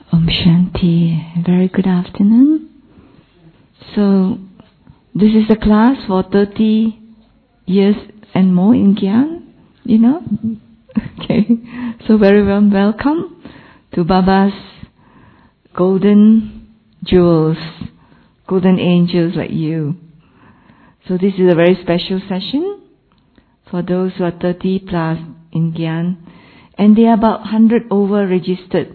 Om Shanti. Very good afternoon. So, this is a class for 30 years and more in Gyan, you know? Okay. So, very warm welcome to Baba's golden jewels, golden angels like you. So, this is a very special session for those who are 30 plus in Gyan. And there are about 100 over registered.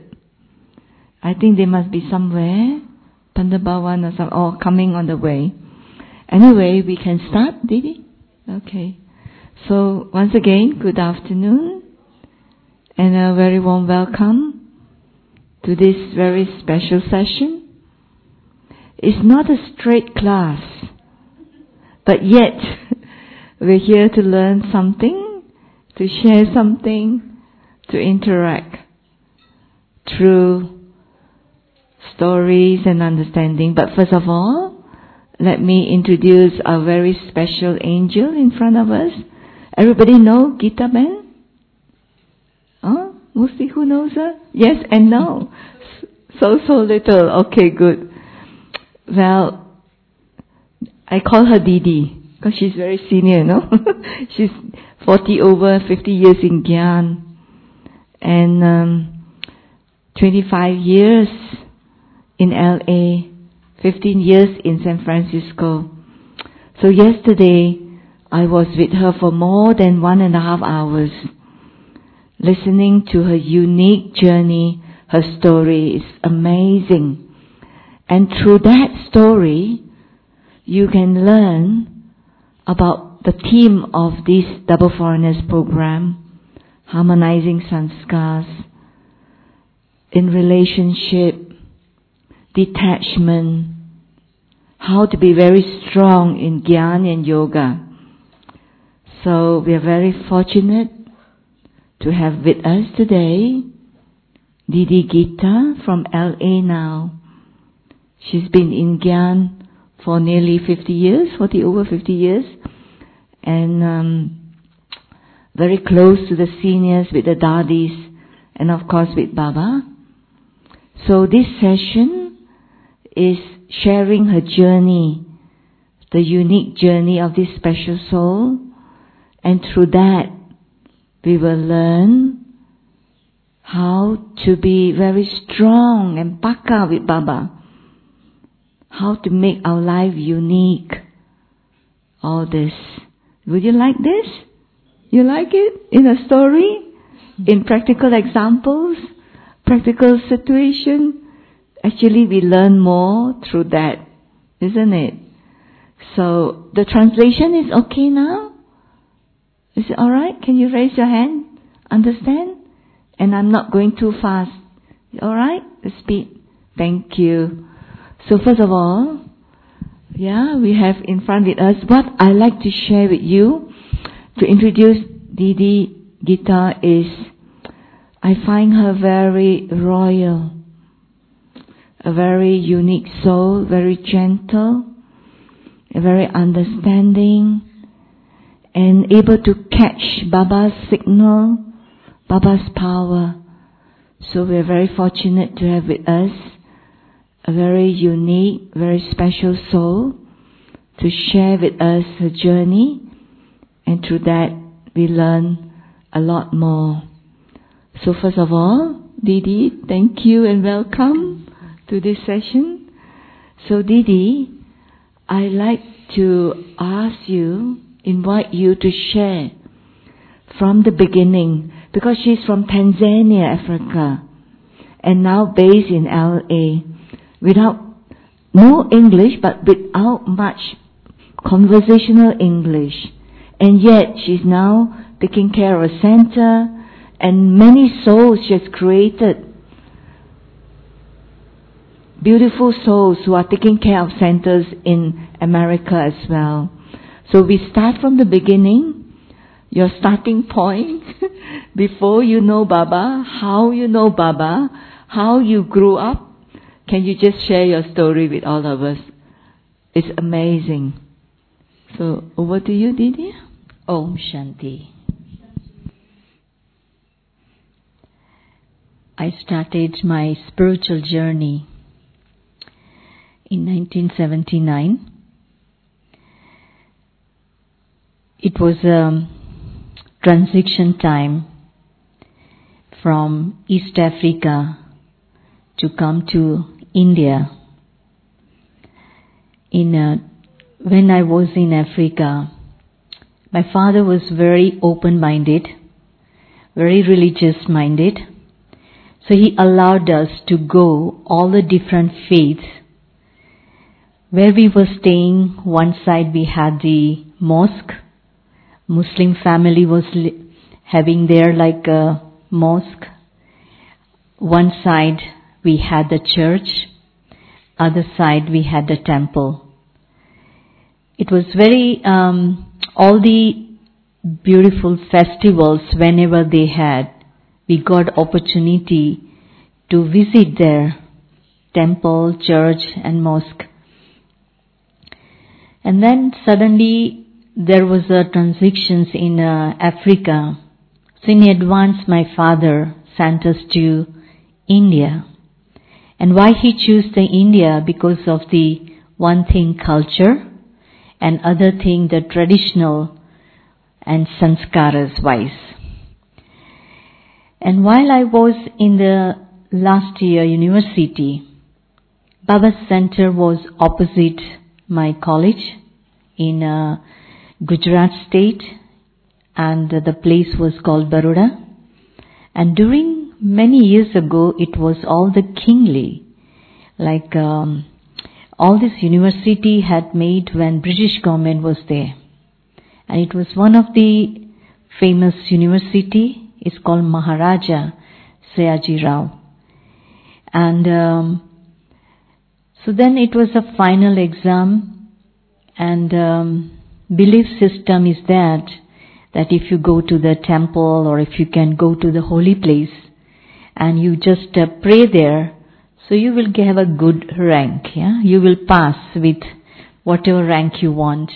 I think they must be somewhere, Pandabawan or some, or coming on the way. Anyway, we can start, Didi? Okay. So, once again, good afternoon, and a very warm welcome to this very special session. It's not a straight class, but yet we're here to learn something, to share something, to interact through stories and understanding. But first of all, let me introduce our very special angel in front of us. Everybody know Gita Ben? Oh, mostly who knows her? Yes and no. So little. Okay, good. Well, I call her Didi because she's very senior, no? She's 40 over 50 years in Gyan and 25 years in LA, 15 years in San Francisco. So yesterday, I was with her for more than 1.5 hours, listening to her unique journey. Her story is amazing. And through that story, you can learn about the theme of this Double Foreigners program, harmonizing sanskars in relationship, detachment, how to be very strong in Gyan and Yoga. So we are very fortunate to have with us today Didi Gita from LA now. She's been in Gyan for nearly 50 years, 40 over 50 years, and very close to the seniors with the Dadis and of course with Baba. So this session is sharing her journey, the unique journey of this special soul, and through that we will learn how to be very strong and paka with Baba, how to make our life unique, all this. Would you like this? You like it? In a story? In practical examples? Practical situation? Actually, we learn more through that, isn't it? So, the translation is okay now? Is it alright? Can you raise your hand? Understand? And I'm not going too fast. Alright? The speed. Thank you. So, first of all, we have in front with us what I like to share with you to introduce Didi Gita is, I find her very royal, a very unique soul, very gentle, very understanding, and able to catch Baba's signal, Baba's power. So we are very fortunate to have with us a very unique, very special soul to share with us her journey, and through that we learn a lot more. So first of all, Didi, thank you and welcome to this session. So Didi, I like to invite you to share from the beginning, because she's from Tanzania, Africa, and now based in LA, no English, but without much conversational English. And yet she's now taking care of a center, and many souls she has created. Beautiful souls who are taking care of centers in America as well. So we start from the beginning, your starting point, before you know Baba, how you know Baba, how you grew up. Can you just share your story with all of us? It's amazing. So over to you, Didi. Om Shanti. I started my spiritual journey in 1979. It was a transition time from East Africa to come to India. When I was in Africa, my father was very open-minded, very religious-minded. So he allowed us to go all the different faiths. Where we were staying, one side we had the mosque. Muslim family was having there like a mosque. One side we had the church. Other side we had the temple. It was very, all the beautiful festivals whenever they had, we got opportunity to visit their temple, church and mosque. And then suddenly there was a transition in Africa. So in advance my father sent us to India. And why he chose the India? Because of the one thing culture and other thing the traditional and sanskaras wise. And while I was in the last year university, Baba's center was opposite my college in Gujarat state, and the place was called Baroda. And during many years ago, it was all the kingly, like all this university had made when British government was there. And it was one of the famous university. It's called Maharaja Sayaji Rao. And so then it was a final exam, and belief system is that if you go to the temple or if you can go to the holy place and you just pray there, so you will have a good rank. Yeah, you will pass with whatever rank you want.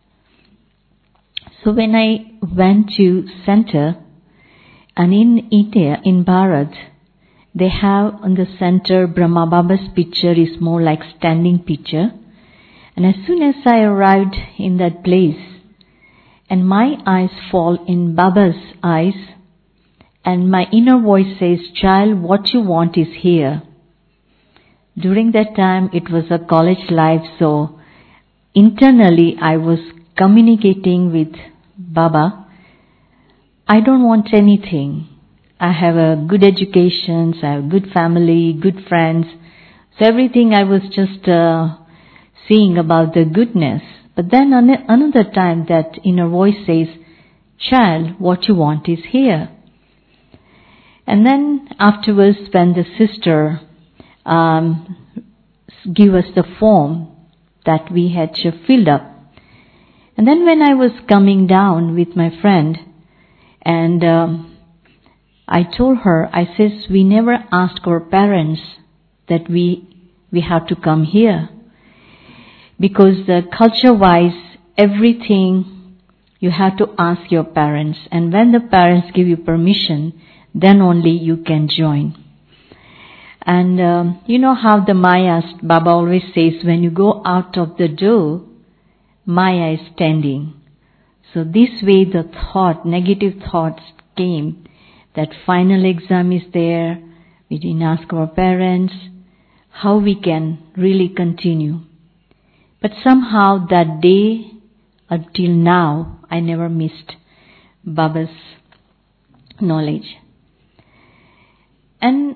So when I went to center, and in India, in Bharat, they have on the center Brahma Baba's picture is more like standing picture. And as soon as I arrived in that place, and my eyes fall in Baba's eyes, and my inner voice says, "Child, what you want is here." During that time, it was a college life, so internally I was communicating with Baba. I don't want anything. I have a good education, I have good family, good friends. So everything I was just seeing about the goodness. But then another time that inner voice says, "Child, what you want is here." And then afterwards when the sister gave us the form that we had filled up. And then when I was coming down with my friend, and I told her, I says, we never asked our parents that we have to come here. Because culture-wise, everything you have to ask your parents. And when the parents give you permission, then only you can join. And you know how the Maya, Baba always says, when you go out of the door, Maya is standing. So this way the negative thoughts came, that final exam is there, we didn't ask our parents, how we can really continue. But somehow that day until now, I never missed Baba's knowledge. And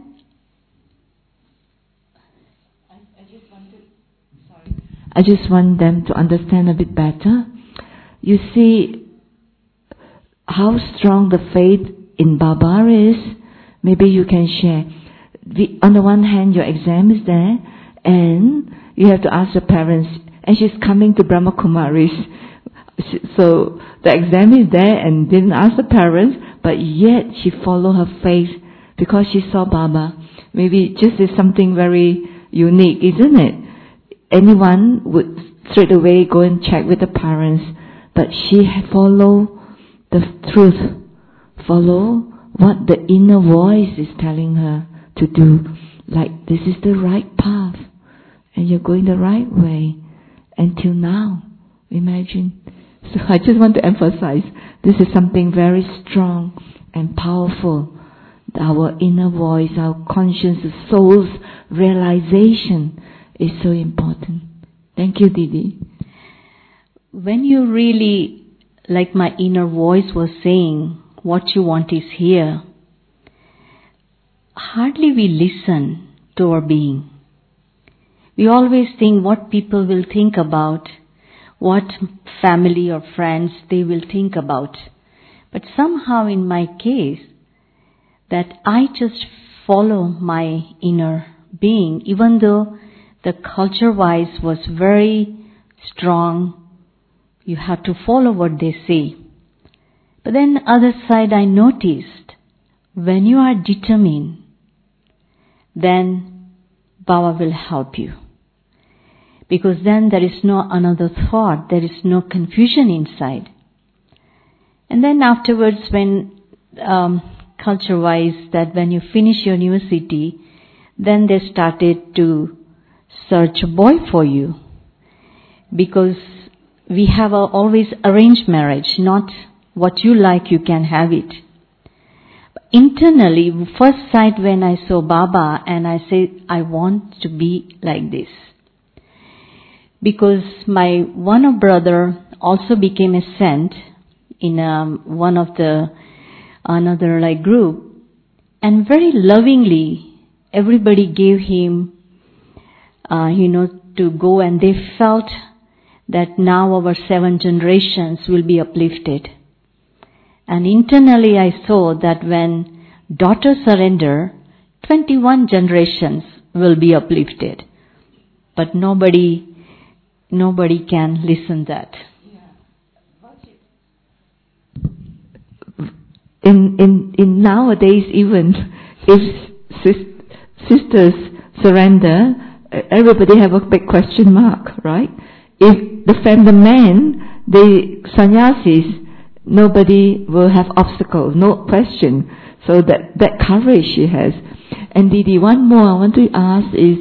I just want them to understand a bit better. You see how strong the faith in Baba is. Maybe you can share. On the one hand, your exam is there, and you have to ask your parents, and she's coming to Brahma Kumaris. So the exam is there and didn't ask the parents, but yet she followed her faith because she saw Baba. Maybe just is something very unique, isn't it? Anyone would straight away go and check with the parents, but she followed the truth, follow what the inner voice is telling her. to do like this is the right path and you're going the right way until now. Imagine. So I just want to emphasize this is something very strong and powerful. Our inner voice, our conscious soul's realization is so important. Thank you, Didi. When you really, like my inner voice was saying, what you want is here, hardly we listen to our being. We always think what people will think about, what family or friends they will think about. But somehow in my case, that I just follow my inner being, even though the culture-wise was very strong, you have to follow what they say. But then other side I noticed, when you are determined, then Baba will help you. Because then there is no another thought, there is no confusion inside. And then afterwards when culture-wise, that when you finish your university, then they started to search a boy for you. Because we have always arranged marriage, not what you like, you can have it. Internally, first sight when I saw Baba and I said, I want to be like this. Because my one brother also became a saint in one of the another like group, and very lovingly everybody gave him to go, and they felt that now our 7 generations will be uplifted. And internally I saw that when daughter surrender, 21 generations will be uplifted. But nobody can listen that. In nowadays, even if sisters surrender, everybody have a big question mark, right? If the men, the sannyasis, nobody will have obstacles, no question. So that courage she has. And Didi, one more I want to ask is,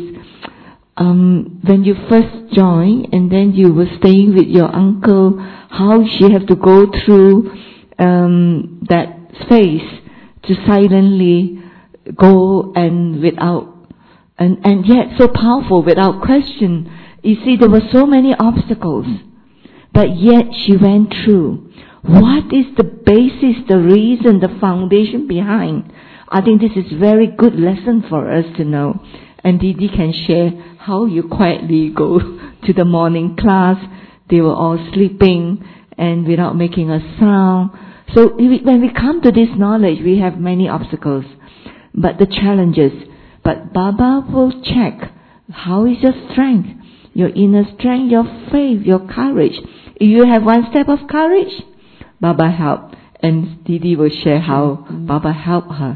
when you first joined and then you were staying with your uncle, how she have to go through that space to silently go and without, and yet so powerful without question. You see, there were so many obstacles, but yet she went through. What is the basis, the reason, the foundation behind? I think this is very good lesson for us to know. And Didi can share how you quietly go to the morning class. They were all sleeping and without making a sound. So when we come to this knowledge, we have many obstacles, but the challenges. But Baba will check, how is your strength, your inner strength, your faith, your courage. If you have one step of courage, Baba help. And Didi will share how Baba helped her.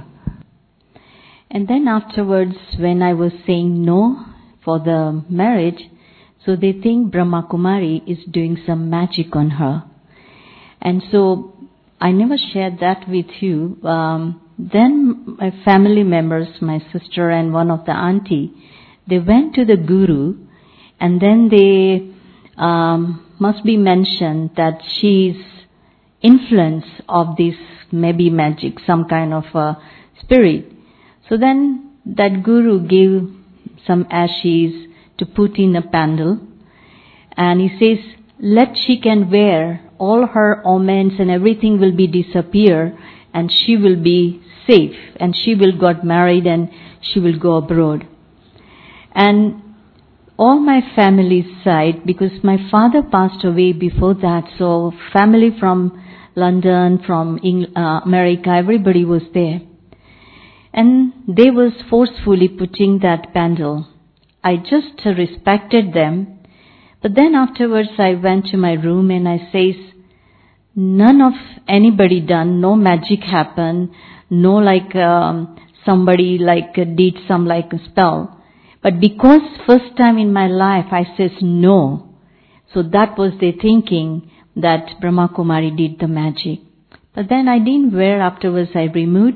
And then afterwards, when I was saying no for the marriage, so they think Brahma Kumari is doing some magic on her. And so I never shared that with you. Then my family members, my sister and one of the auntie, they went to the guru, and then they must be mentioned that she's influence of this maybe magic, some kind of a spirit. So then that guru gave some ashes to put in a pandal, and he says, she can wear, all her omens and everything will be disappear, and she will be safe, and she will get married and she will go abroad. And all my family's side, because my father passed away before that, so family from London, from America, everybody was there. And they was forcefully putting that pandal. I just respected them. But then afterwards I went to my room and I says, none of anybody done, no magic happened, no somebody did some a spell. But because first time in my life I says no, so that was their thinking that Brahma Kumari did the magic. But then I didn't wear, afterwards I removed,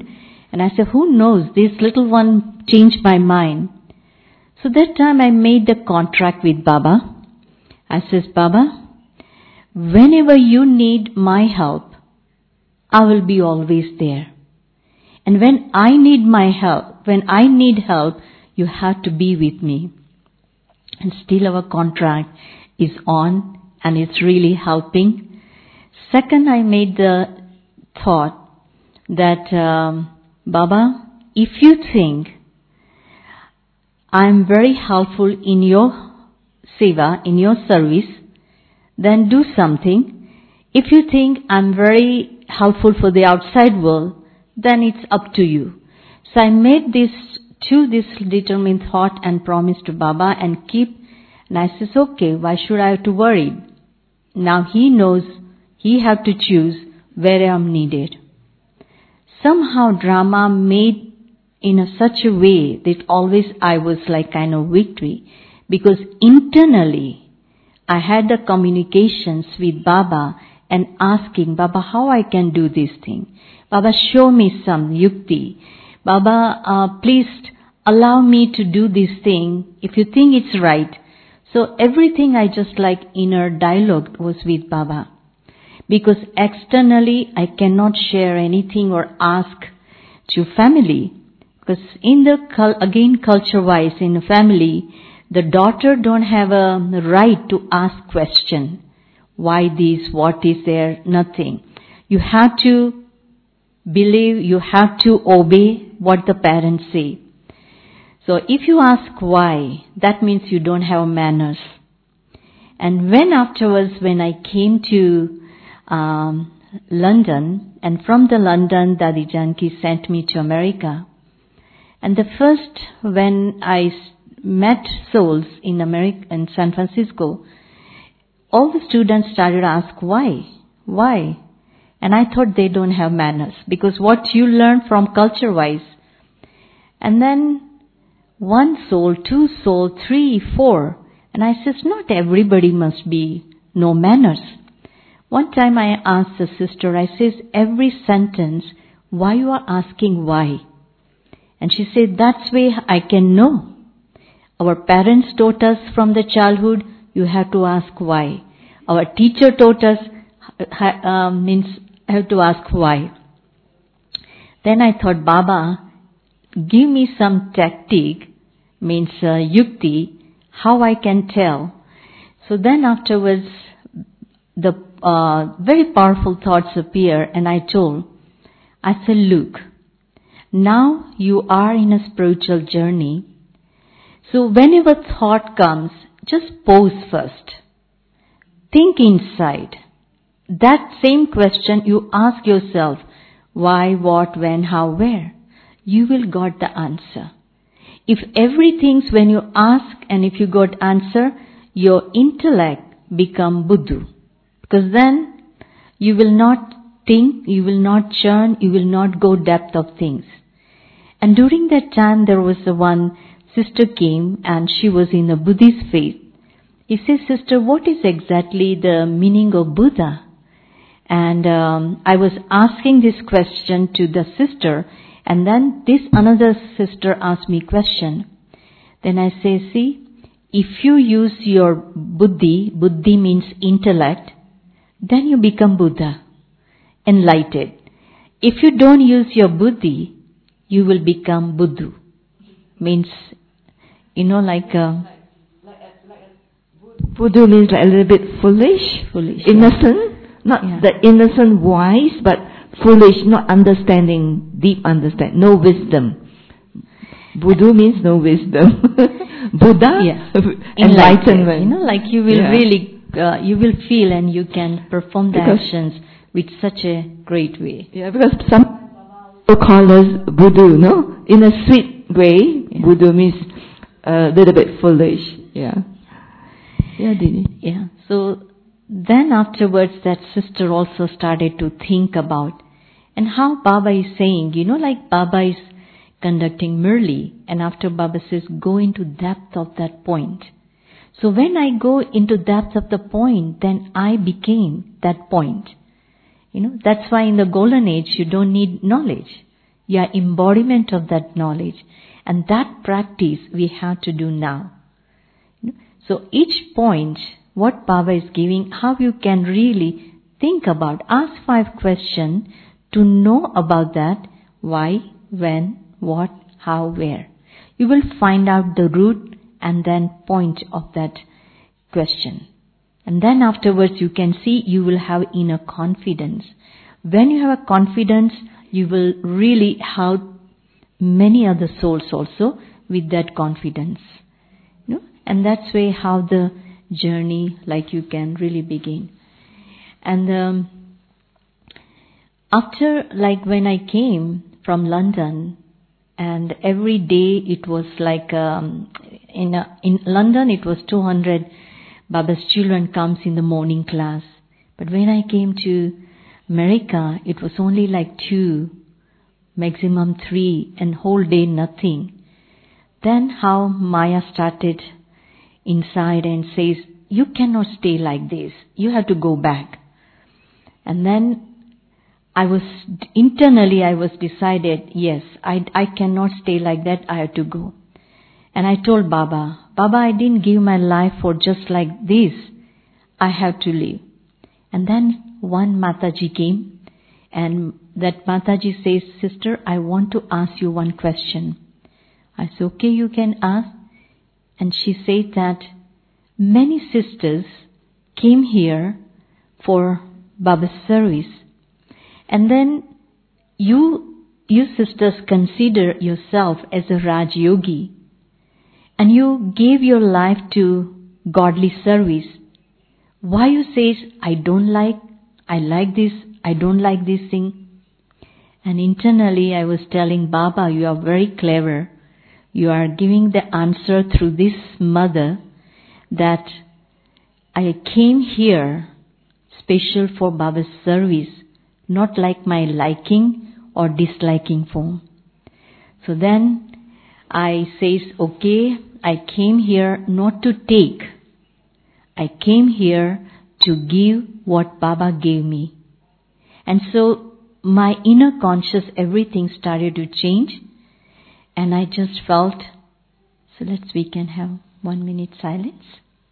And I said, who knows, this little one changed my mind. So that time I made the contract with Baba. I says, Baba, whenever you need my help, I will be always there. And when I need help, you have to be with me. And still our contract is on and it's really helping. Second, I made the thought that, Baba, if you think I'm very helpful in your seva, in your service, then do something. If you think I'm very helpful for the outside world, then it's up to you. So I made this determined thought and promise to Baba and I says, okay, why should I have to worry? Now he knows he have to choose where I am needed. Somehow drama made in such a way that always I was like kind of victory, because internally I had the communications with Baba and asking, Baba, how I can do this thing? Baba, show me some yukti. Baba, please allow me to do this thing if you think it's right. So everything I just like inner dialogue was with Baba. Because externally I cannot share anything or ask to family. Because in the, culture-wise in the family, the daughter don't have a right to ask question. Why this? What is there? Nothing. You have to believe, you have to obey what the parents say. So if you ask why, that means you don't have manners. And when afterwards, when I came to London, and from the London, Dadi Janki sent me to America. And the first, when I met souls in America, in San Francisco, all the students started to ask why? Why? And I thought they don't have manners, because what you learn from culture-wise. And then one soul, two soul, 3, 4. And I says, not everybody must be no manners. One time I asked the sister, I says, every sentence, why you are asking why? And she said, that's way I can know. Our parents taught us from the childhood, you have to ask why. Our teacher taught us, means I have to ask why. Then I thought, Baba, give me some tactic, means yukti, how I can tell. So then afterwards, the very powerful thoughts appear, and I said, look, now you are in a spiritual journey. So whenever thought comes, just pause first. Think inside. That same question you ask yourself, why, what, when, how, where? You will got the answer. If everything's when you ask and if you got answer, your intellect become buddhu. Because then you will not think, you will not churn, you will not go depth of things. And during that time there was one sister came and she was in a Buddhist faith. He says, sister, what is exactly the meaning of Buddha? And I was asking this question to the sister, and then this another sister asked me question. Then I say, see, if you use your buddhi means intellect, then you become Buddha, enlightened. If you don't use your buddhi, you will become Buddhu. Means, like Buddha means like a little bit foolish, innocent. Not the innocent wise, but foolish, not understanding, deep understanding, no wisdom. Buddha means no wisdom. Buddha, enlightenment. Like you will really, you will feel and you can perform the actions with such a great way. Yeah, because some people call us Buddha, no? In a sweet way, Buddha means a little bit foolish. Yeah. Yeah, Didi. Yeah. So then afterwards that sister also started to think about and how Baba is saying, like Baba is conducting merely, and after Baba says, go into depth of that point. So when I go into depth of the point, then I became that point. That's why in the golden age you don't need knowledge. You are embodiment of that knowledge. And that practice we have to do now. So each point, what Baba is giving, how you can really think about, ask 5 questions to know about that, why, when, what, how, where. You will find out the root and then point of that question. And then afterwards you can see you will have inner confidence. When you have a confidence, you will really have many other souls also with that confidence. And that's way how the journey like you can really begin. And after like when I came from London, and every day it was like in London it was 200 Baba's children comes in the morning class. But when I came to America, it was only like 2, maximum 3, and whole day nothing. Then how Maya started inside and says, you cannot stay like this. You have to go back. And then I was decided, yes, I cannot stay like that. I have to go. And I told Baba, I didn't give my life for just like this. I have to live. And then one Mataji came, and that Mataji says, sister, I want to ask you one question. I said, okay, you can ask. And she said that many sisters came here for Baba's service. And then you sisters consider yourself as a Raj Yogi. And you gave your life to godly service. Why you say, I like this, I don't like this thing? And internally I was telling Baba, you are very clever. You are giving the answer through this mother that I came here special for Baba's service, not like my liking or disliking form. So then I says, okay, I came here not to take. I came here to give what Baba gave me. And so my inner conscious, everything started to change. And I just felt, so we can have 1 minute silence.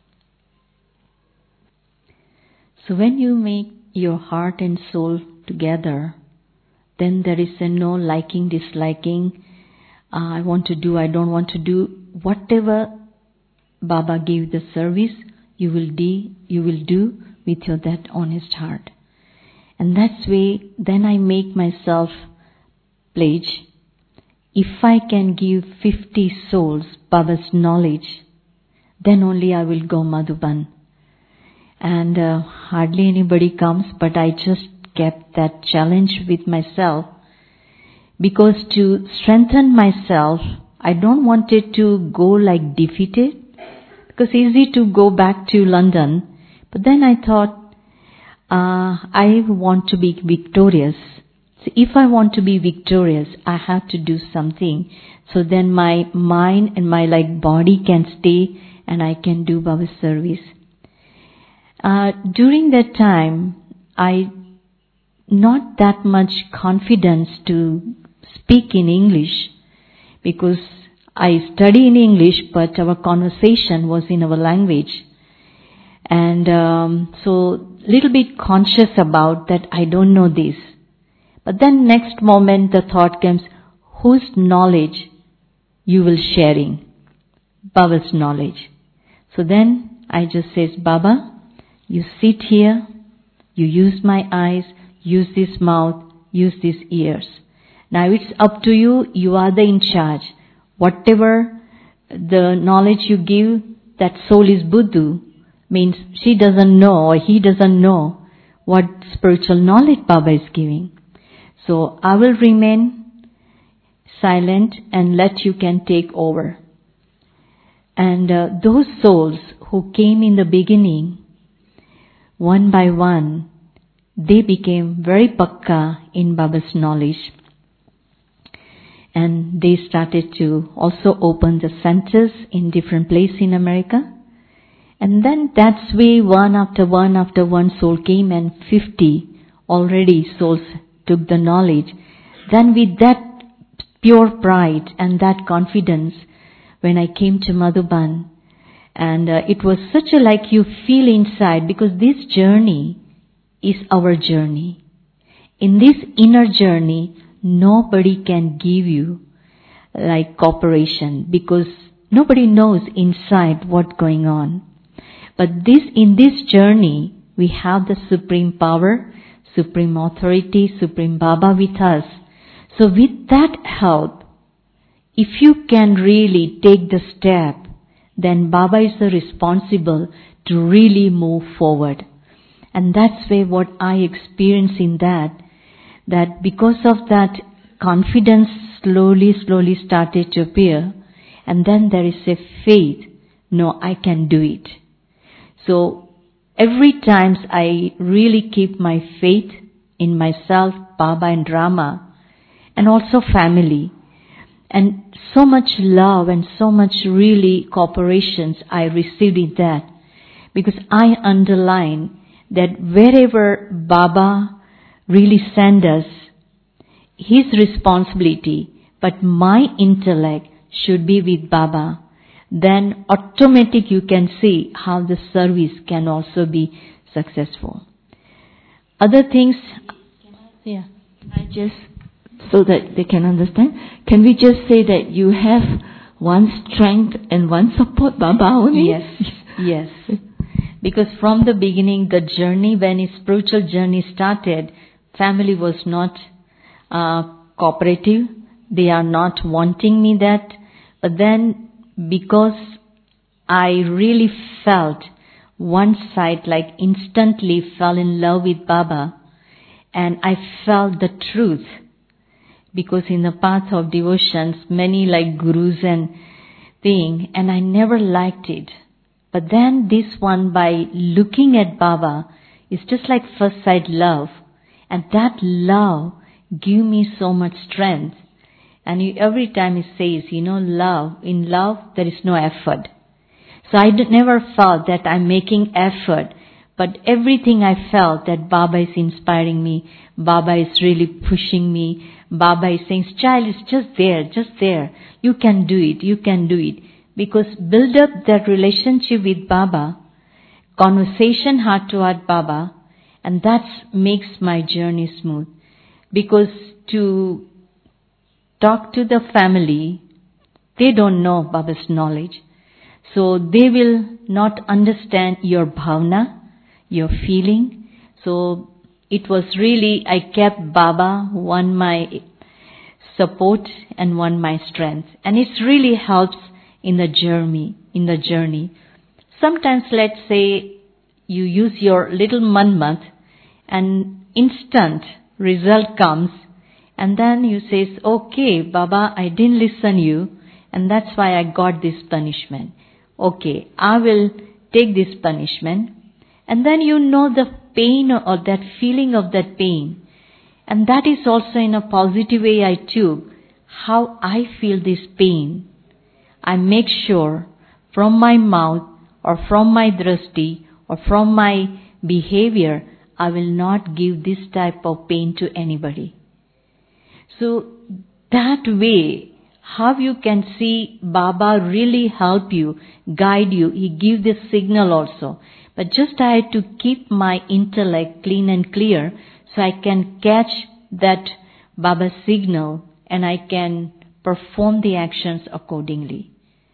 So when you make your heart and soul together, then there is no liking, disliking, I want to do, I don't want to do. Whatever Baba gave the service, you will do with your that honest heart. And that's way, then I make myself pledge. If I can give 50 souls Baba's knowledge, then only I will go Madhuban. And hardly anybody comes, but I just kept that challenge with myself. Because to strengthen myself, I don't want it to go like defeated. Because easy to go back to London. But then I thought, I want to be victorious. So if I want to be victorious, I have to do something. So then my mind and my body can stay and I can do Baba's service. During that time, I not that much confidence to speak in English because I study in English, but our conversation was in our language. And so little bit conscious about that I don't know this. But then next moment the thought comes, whose knowledge you will sharing? Baba's knowledge. So then I just says, Baba, you sit here, you use my eyes, use this mouth, use these ears. Now it's up to you, you are the in charge. Whatever the knowledge you give, that soul is Buddhu, means she doesn't know or he doesn't know what spiritual knowledge Baba is giving. So I will remain silent and let you can take over. And those souls who came in the beginning, one by one, they became very pakka in Baba's knowledge. And they started to also open the centers in different places in America. And then that's way one after one soul came, and 50 already souls took the knowledge. Then with that pure pride and that confidence when I came to Madhuban. And it was such a like you feel inside, because this journey is our journey. In this inner journey, nobody can give you like cooperation, because nobody knows inside what's going on. But in this journey, we have the supreme power, supreme authority, supreme Baba with us. So with that help, if you can really take the step, then Baba is the responsible to really move forward. And that's where what I experience in that because of that confidence slowly started to appear, and then there is a faith, no, I can do it. So every time I really keep my faith in myself, Baba and Rama, and also family, and so much love and so much really cooperations I received in that, because I underline that wherever Baba really send us, his responsibility, but my intellect should be with Baba, then automatic you can see how the service can also be successful. Other things, yeah. I just, so that they can understand, can we just say that you have one strength and one support, Baba only? Yes. Because from the beginning, the journey, when his spiritual journey started, family was not cooperative. They are not wanting me that. But then, because I really felt one side, like instantly fell in love with Baba, and I felt the truth. Because in the path of devotions, many like gurus and thing, and I never liked it. But then this one, by looking at Baba, is just like first sight love. And that love give me so much strength. And every time he says, love, in love there is no effort. So I never felt that I'm making effort. But everything I felt that Baba is inspiring me, Baba is really pushing me, Baba is saying, child, it's just there. You can do it. Because build up that relationship with Baba, conversation heart to heart Baba, and that makes my journey smooth. Because to talk to the family, they don't know Baba's knowledge. So they will not understand your bhavna, your feeling. So it was really, I kept Baba, one my support and one my strength. And it really helps in the journey. Sometimes let's say you use your little manmat and instant result comes, and then you say, okay, Baba, I didn't listen you, and that's why I got this punishment. Okay, I will take this punishment. And then the pain or that feeling of that pain. And that is also in a positive way I took how I feel this pain. I make sure from my mouth or from my drashti or from my behavior, I will not give this type of pain to anybody. So that way, how you can see Baba really help you, guide you. He gives this signal also. But just I had to keep my intellect clean and clear so I can catch that Baba's signal and I can perform the actions accordingly.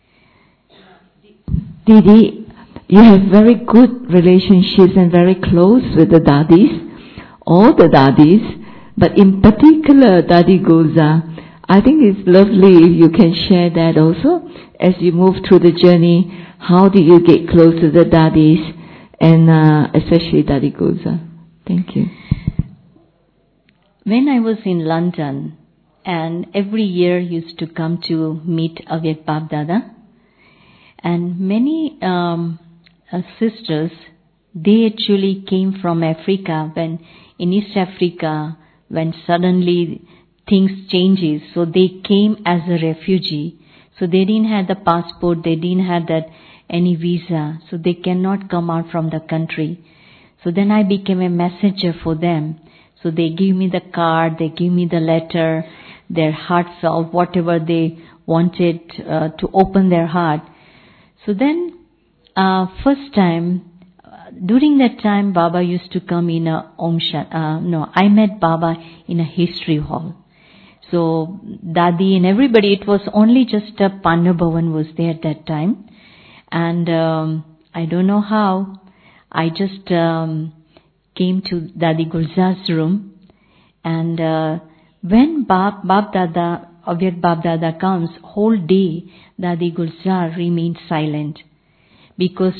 Didi, you have very good relationships and very close with the Dadis, all the Dadis, but in particular Dadi Goza. I think it's lovely if you can share that also. As you move through the journey, how do you get close to the Dadis, and especially Dadi Goza? Thank you. When I was in London, and every year used to come to meet Avyak Bab Dada, and many sisters, they actually came from Africa, when in East Africa, when suddenly things changes, so they came as a refugee. So they didn't have the passport, they didn't have that any visa, so they cannot come out from the country. So then I became a messenger for them. So they give me the card, they give me the letter, their heartfelt, whatever they wanted to open their heart. So then, first time, during that time, Baba used to come in a I met Baba in a history hall. So Dadi and everybody, it was only just a Panda Bhavan was there at that time. And I don't know how, I just came to Dadi Gulzar's room. And when Bab Dada, Avyakt Bab Dada comes, whole day Dadi Gulzar remained silent. Because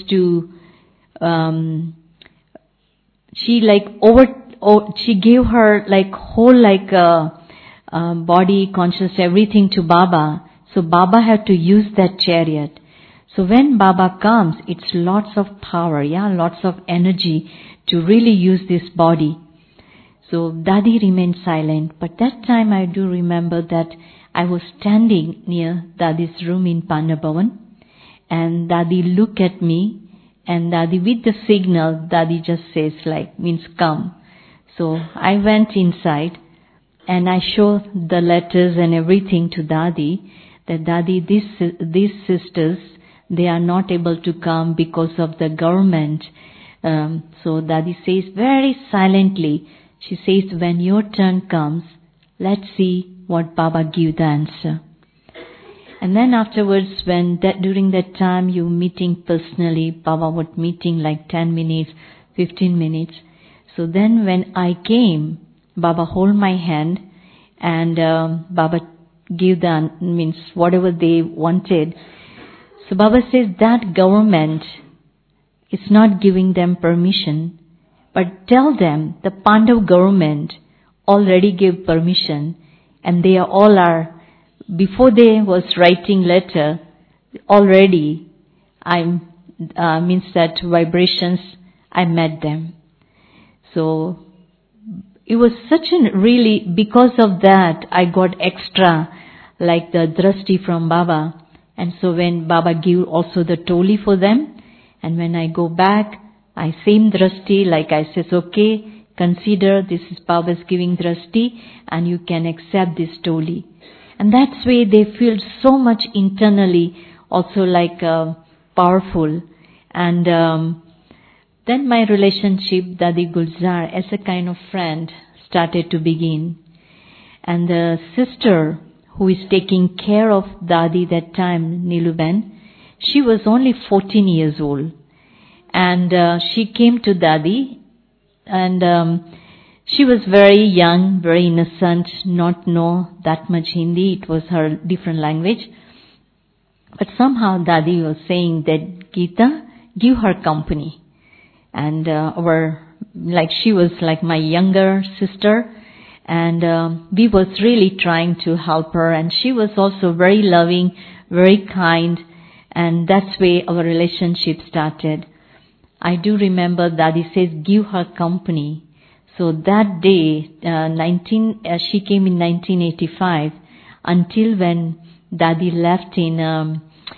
she she gave her whole body, conscious, everything to Baba. So Baba had to use that chariot. So when Baba comes, it's lots of power, lots of energy to really use this body. So Dadi remained silent. But that time I do remember that I was standing near Dadi's room in Panda Bhavan. And Dadi looked at me. And Dadi, with the signal, Dadi just says means come. So I went inside and I showed the letters and everything to Dadi, that Dadi, these sisters, they are not able to come because of the government. So Dadi says very silently, she says, when your turn comes, let's see what Baba give the answer. And then afterwards, during that time you meeting personally, Baba was meeting 10 minutes, 15 minutes. So then when I came, Baba hold my hand and Baba give means whatever they wanted. So Baba says that government is not giving them permission, but tell them the Pandav government already gave permission and they all are, before they was writing letter, already means that vibrations, I met them. So it was such really, because of that, I got extra, the drashti from Baba. And so when Baba give also the toli for them, and when I go back, I same drashti, I says, okay, consider this is Baba's giving drashti, and you can accept this toli. And that's way they feel so much internally also powerful. And then my relationship, Dadi Gulzar, as a kind of friend, started to begin. And the sister who is taking care of Dadi that time, Niluben, she was only 14 years old. And she came to Dadi and she was very young, very innocent, not know that much Hindi. It was her different language. But somehow Dadi was saying that, Geeta, give her company. And she was like my younger sister. And we was really trying to help her. And she was also very loving, very kind. And that's way our relationship started. I do remember Dadi says, give her company. So that day, she came in 1985, until when Dadi left in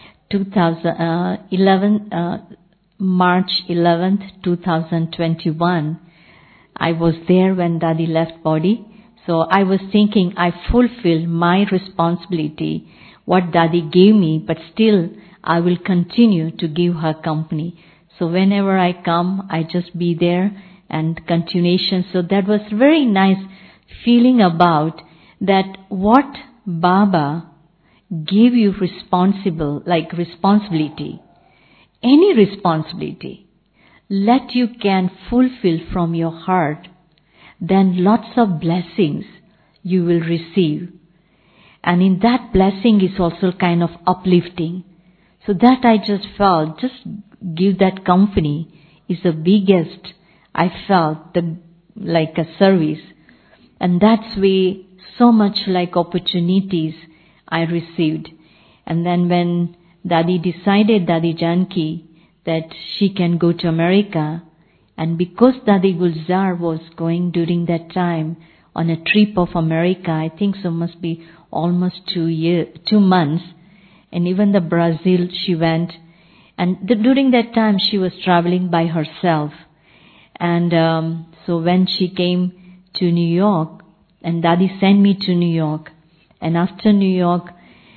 2011, March 11th, 2021. I was there when Dadi left body. So I was thinking I fulfill my responsibility, what Dadi gave me, but still I will continue to give her company. So whenever I come, I just be there and continuation. So that was very nice feeling about that what Baba gave you responsibility, any responsibility, let you can fulfill from your heart, then lots of blessings you will receive. And in that blessing is also kind of uplifting. So that I just felt, just give that company is the biggest, I felt, like a service. And that's way so much like opportunities I received. And then when Dadi decided, Dadi Janki, that she can go to America, and because Dadi Gulzar was going during that time on a trip of America, I think so must be almost 2 months, and even the Brazil she went, and during that time she was traveling by herself. And so when she came to New York, and Dadi sent me to New York, And after New York,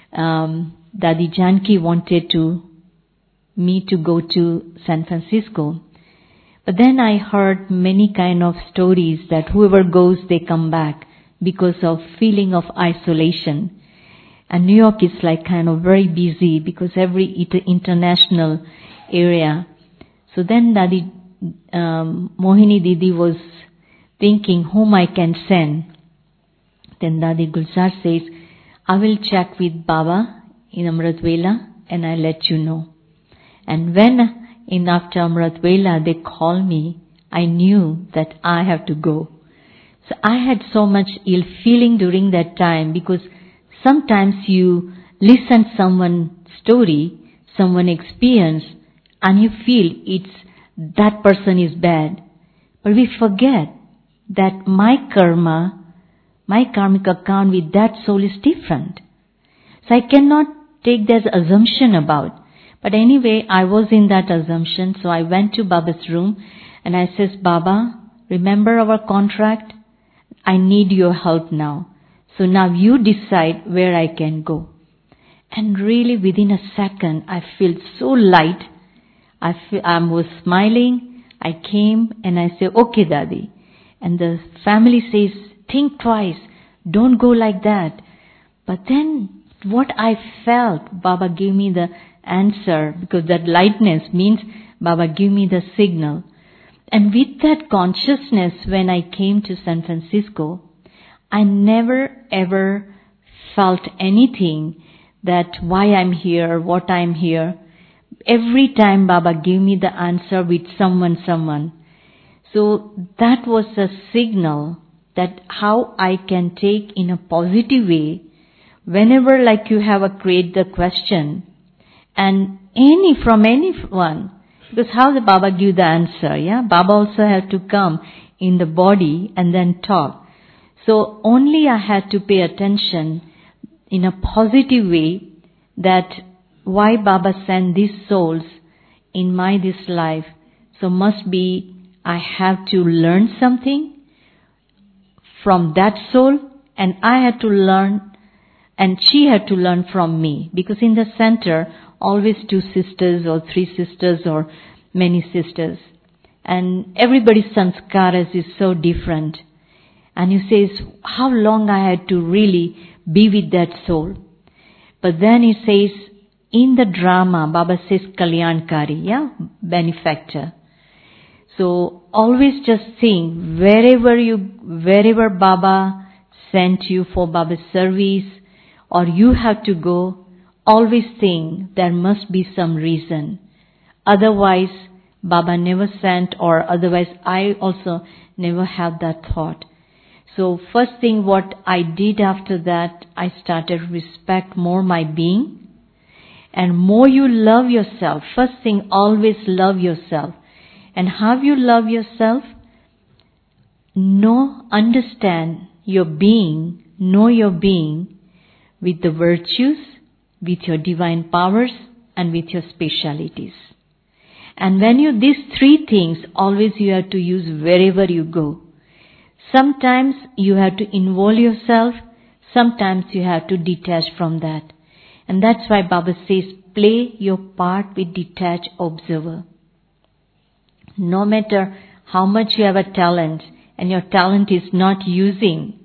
Dadi Janki wanted me to go to San Francisco. But then I heard many kind of stories that whoever goes, they come back because of feeling of isolation. And New York is like kind of very busy because every international area. So then Dadi Mohini Didi was thinking whom I can send. Then Dadi Gulzar says, I will check with Baba in Amratvela and I'll let you know. And when after Amratvela they called me, I knew that I have to go. So I had so much ill feeling during that time because sometimes you listen someone's story, someone experience, and you feel that person is bad. But we forget that my karmic account with that soul is different. So I cannot take that assumption about. But anyway, I was in that assumption, so I went to Baba's room and I says, Baba, remember our contract? I need your help now. So now you decide where I can go. And really within a second, I feel so light. I was smiling. I came and I said, okay, Daddy. And the family says, think twice. Don't go like that. But then what I felt, Baba gave me the answer, because that lightness means Baba gave me the signal. And with that consciousness, when I came to San Francisco, I never ever felt anything that why I'm here, what I'm here. Every time Baba gave me the answer with someone. So that was a signal that how I can take in a positive way whenever like you have create the question and from anyone, because how the Baba give the answer, yeah? Baba also had to come in the body and then talk. So only I had to pay attention in a positive way that why Baba sent these souls in this life. So must be I have to learn something from that soul, and I had to learn and she had to learn from me, because in the center always 2 sisters or 3 sisters or many sisters, and everybody's sanskaras is so different. And he says how long I had to really be with that soul. But then he says in the drama, Baba says Kalyankari, yeah, benefactor. So always just think wherever Baba sent you for Baba's service or you have to go, always think there must be some reason. Otherwise, Baba never sent, or otherwise I also never have that thought. So first thing what I did after that, I started respect more my being. And more you love yourself. First thing, always love yourself. And how you love yourself? Understand your being, know your being with the virtues, with your divine powers, and with your specialities. And when these 3 things, always you have to use wherever you go. Sometimes you have to involve yourself, sometimes you have to detach from that. And that's why Baba says, play your part with detached observer. No matter how much you have a talent, and your talent is not using,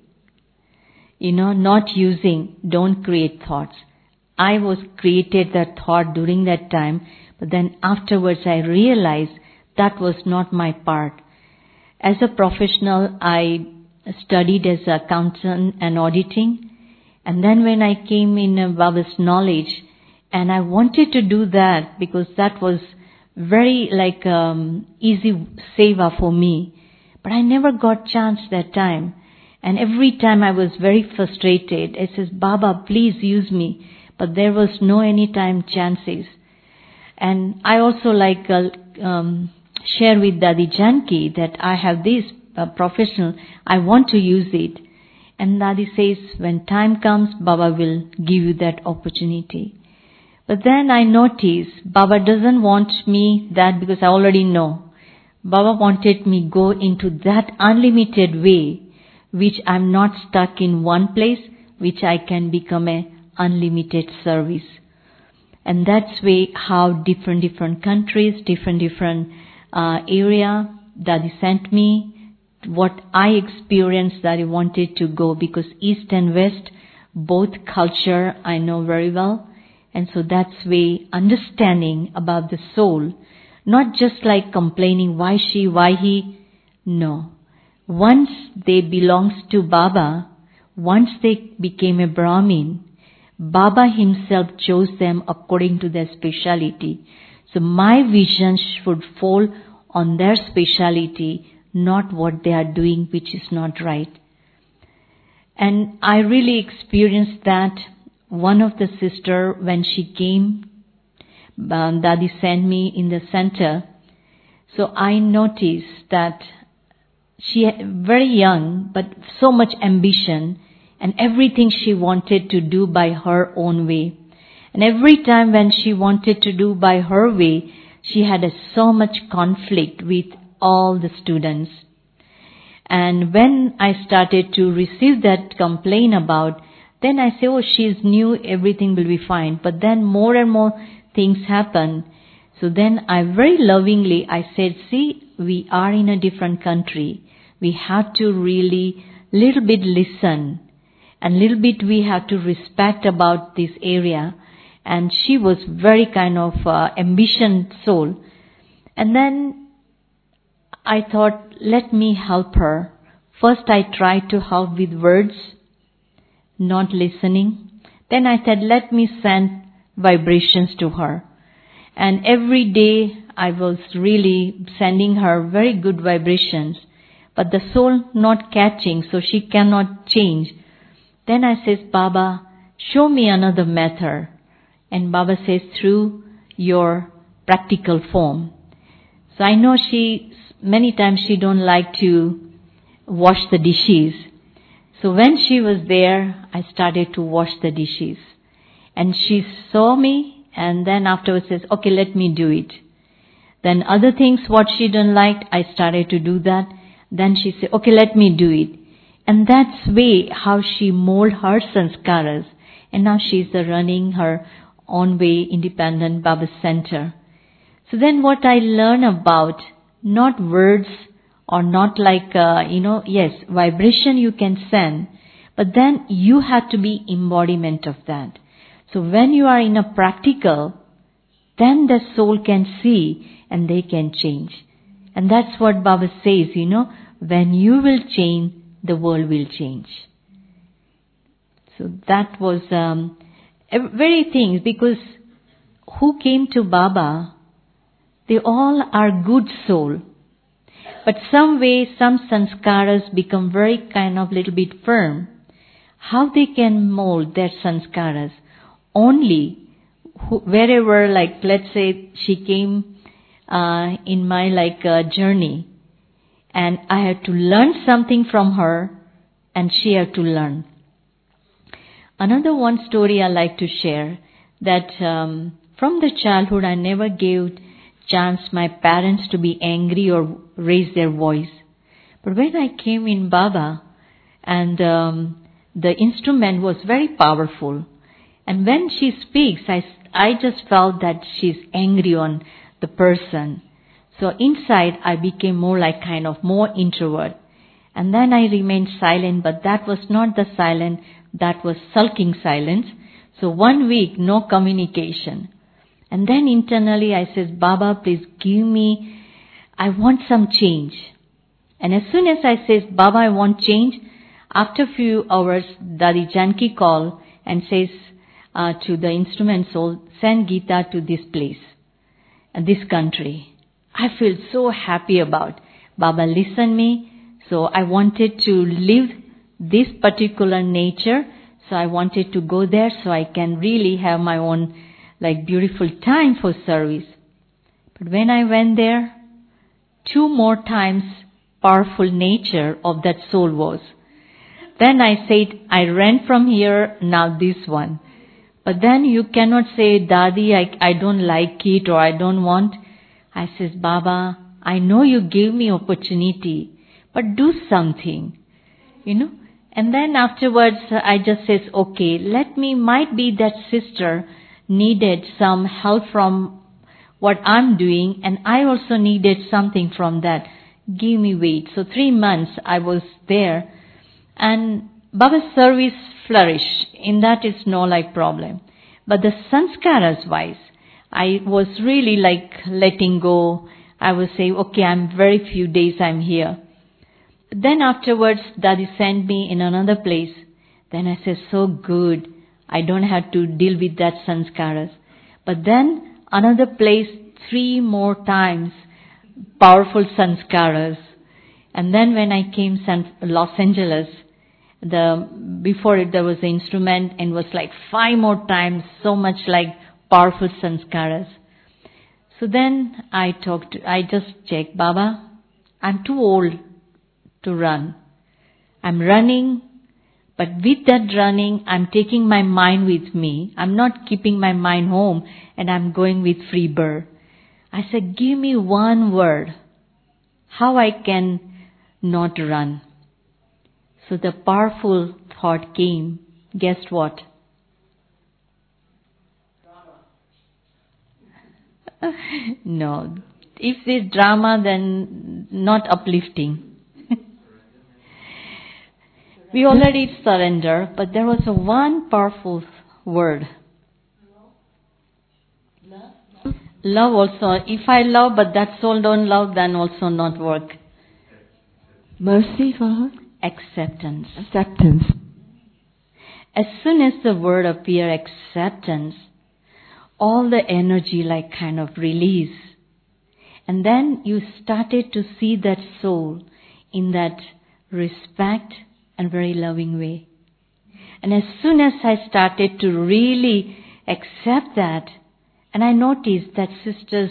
don't create thoughts. I was created that thought during that time, but then afterwards I realized that was not my part. As a professional, I studied as an accountant and auditing. And then when I came in Baba's knowledge, and I wanted to do that because that was very easy seva for me. But I never got chance that time. And every time I was very frustrated. I says, Baba, please use me. But there was no any time chances. And I also share with Dadi Janki that I have this professional, I want to use it. And Dadi says, when time comes, Baba will give you that opportunity. But then I notice Baba doesn't want me that because I already know. Baba wanted me go into that unlimited way, which I'm not stuck in one place, which I can become a unlimited service. And that's way how different countries, different area Daddy sent me, what I experienced that I wanted to go, because East and West, both culture I know very well. And so that's way understanding about the soul, not just like complaining why she, why he. No. Once they belongs to Baba, once they became a Brahmin, Baba himself chose them according to their speciality. So my vision should fall on their speciality, not what they are doing, which is not right. And I really experienced that. One of the sister, when she came, Daddy sent me in the center. So I noticed that she very young, but so much ambition, and everything she wanted to do by her own way. And every time when she wanted to do by her way, she had so much conflict with all the students. And when I started to receive that complaint about, then I say, oh, she's new, everything will be fine. But then more and more things happen. So then I very lovingly, I said, see, we are in a different country. We have to really little bit listen. And little bit we have to respect about this area. And she was very kind of ambition soul. And then I thought, let me help her. First I tried to help with words, not listening. Then I said, let me send vibrations to her. And every day I was really sending her very good vibrations. But the soul not catching, so she cannot change. Then I says, Baba, show me another method. And Baba says, through your practical form. So I know many times she don't like to wash the dishes. So when she was there, I started to wash the dishes. And she saw me, and then afterwards says, okay, let me do it. Then other things what she don't like, I started to do that. Then she said, okay, let me do it. And that's way how she mold her sanskaras. And now she's running her own way, independent Baba Center. So then what I learn about, not words or not like, yes, vibration you can send, but then you have to be embodiment of that. So when you are in a practical, then the soul can see and they can change. And that's what Baba says, when you will change, the world will change. So that was very things, because who came to Baba, they all are good soul. But some way, some sanskaras become very kind of little bit firm. How they can mold their sanskaras? Only wherever, like let's say she came in my journey, and I had to learn something from her, and she had to learn. Another one story I like to share, that from the childhood I never gave chance my parents to be angry or raise their voice. But when I came in Baba, and the instrument was very powerful, and when she speaks, I just felt that she's angry on the person. So inside I became more like kind of more introvert. And then I remained silent, but that was not the silence, that was sulking silence. So 1 week, no communication. And then internally I said, Baba, please give me, I want some change. And as soon as I said, Baba, I want change, after a few hours, Dadi Janki called and says to the instrument soul, send Gita to this place, this country. I feel so happy about Baba listened me. So I wanted to live this particular nature. So I wanted to go there so I can really have my own beautiful time for service. But when I went there, 2 more times powerful nature of that soul was. Then I said, I ran from here, now this one. But then you cannot say, Dadi, I don't like it or I don't want. I says, Baba, I know you gave me opportunity, but do something, And then afterwards, I just says, okay, might be that sister needed some help from what I'm doing, and I also needed something from that. Give me wait. So 3 months I was there, and Baba's service flourished. In that is no problem. But the sanskaras wise, I was really letting go. I would say, okay, I'm very few days I'm here. Then afterwards, Daddy sent me in another place. Then I said, so good. I don't have to deal with that sanskaras. But then another place, 3 more times, powerful sanskaras. And then when I came Los Angeles, before it there was an instrument, and was 5 more times, so much powerful sanskaras. So then I just checked, Baba, I'm too old to run. I'm running, but with that running, I'm taking my mind with me. I'm not keeping my mind home, and I'm going with free bird. I said, give me one word, how I can not run. So the powerful thought came. Guess what? No. If there's drama, then not uplifting. We already surrender, but there was one powerful word. Love also. If I love, but that soul don't love, then also not work. Mercy for her? Acceptance. Acceptance. As soon as the word appear, acceptance, all the energy kind of release. And then you started to see that soul in that respect and very loving way. And as soon as I started to really accept that, and I noticed that sister's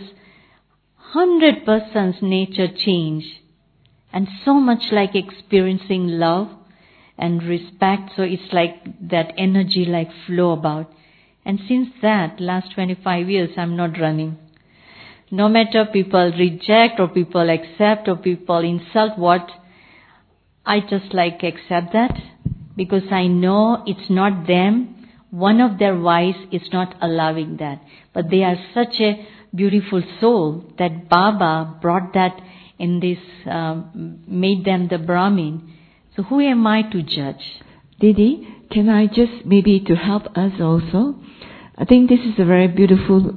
100% nature change, and so much experiencing love and respect, so it's that energy flow about. And since that, last 25 years, I'm not running. No matter people reject or people accept or people insult what, I just accept that, because I know it's not them. One of their wise is not allowing that. But they are such a beautiful soul that Baba brought that in this, made them the Brahmin. So who am I to judge? Didi, can I just maybe to help us also? I think this is a very beautiful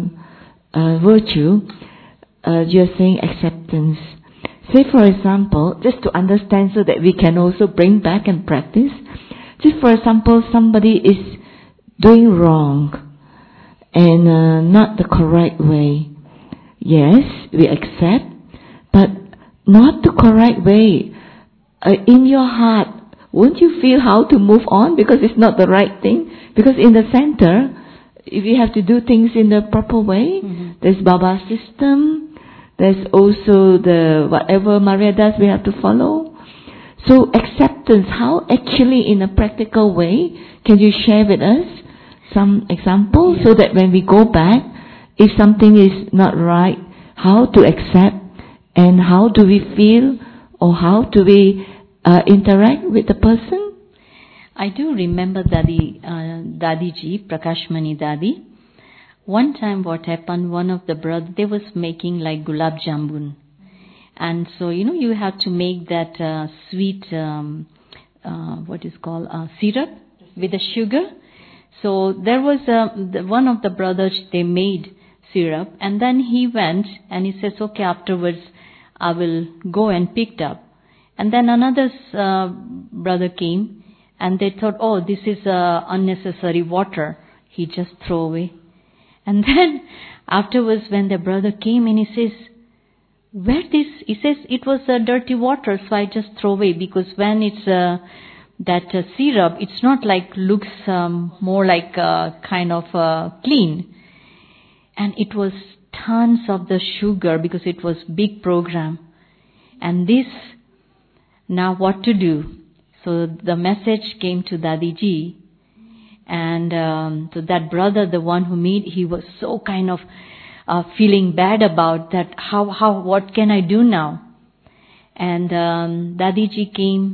virtue. You're saying acceptance. Say for example, just to understand so that we can also bring back and practice. Just for example, somebody is doing wrong and not the correct way. Yes, we accept, but not the correct way. In your heart, won't you feel how to move on because it's not the right thing? Because in the center, if you have to do things in the proper way, there's Baba's system, there's also the whatever Maria does, we have to follow. So acceptance, how actually in a practical way, can you share with us some examples so that when we go back, if something is not right, how to accept and how do we feel or how do we interact with the person? I do remember Dadiji, Prakashmani Dadi. One time what happened, one of the brothers, they was making gulab jamun. And so, you have to make that sweet, what is called, syrup with the sugar. So there was one of the brothers, they made syrup, and then he went and he says, okay, afterwards I will go and picked up. And then another brother came and they thought, oh, this is unnecessary water. He just threw away. And then afterwards when the brother came and he says, he says, it was dirty water, so I just throw away, because when it's that syrup, it's not looks more kind of clean. And it was tons of the sugar because it was big program. And this, now what to do? So the message came to Dadiji, and so that brother, the one who made, he was so kind of feeling bad about that. What can I do now? And Dadiji came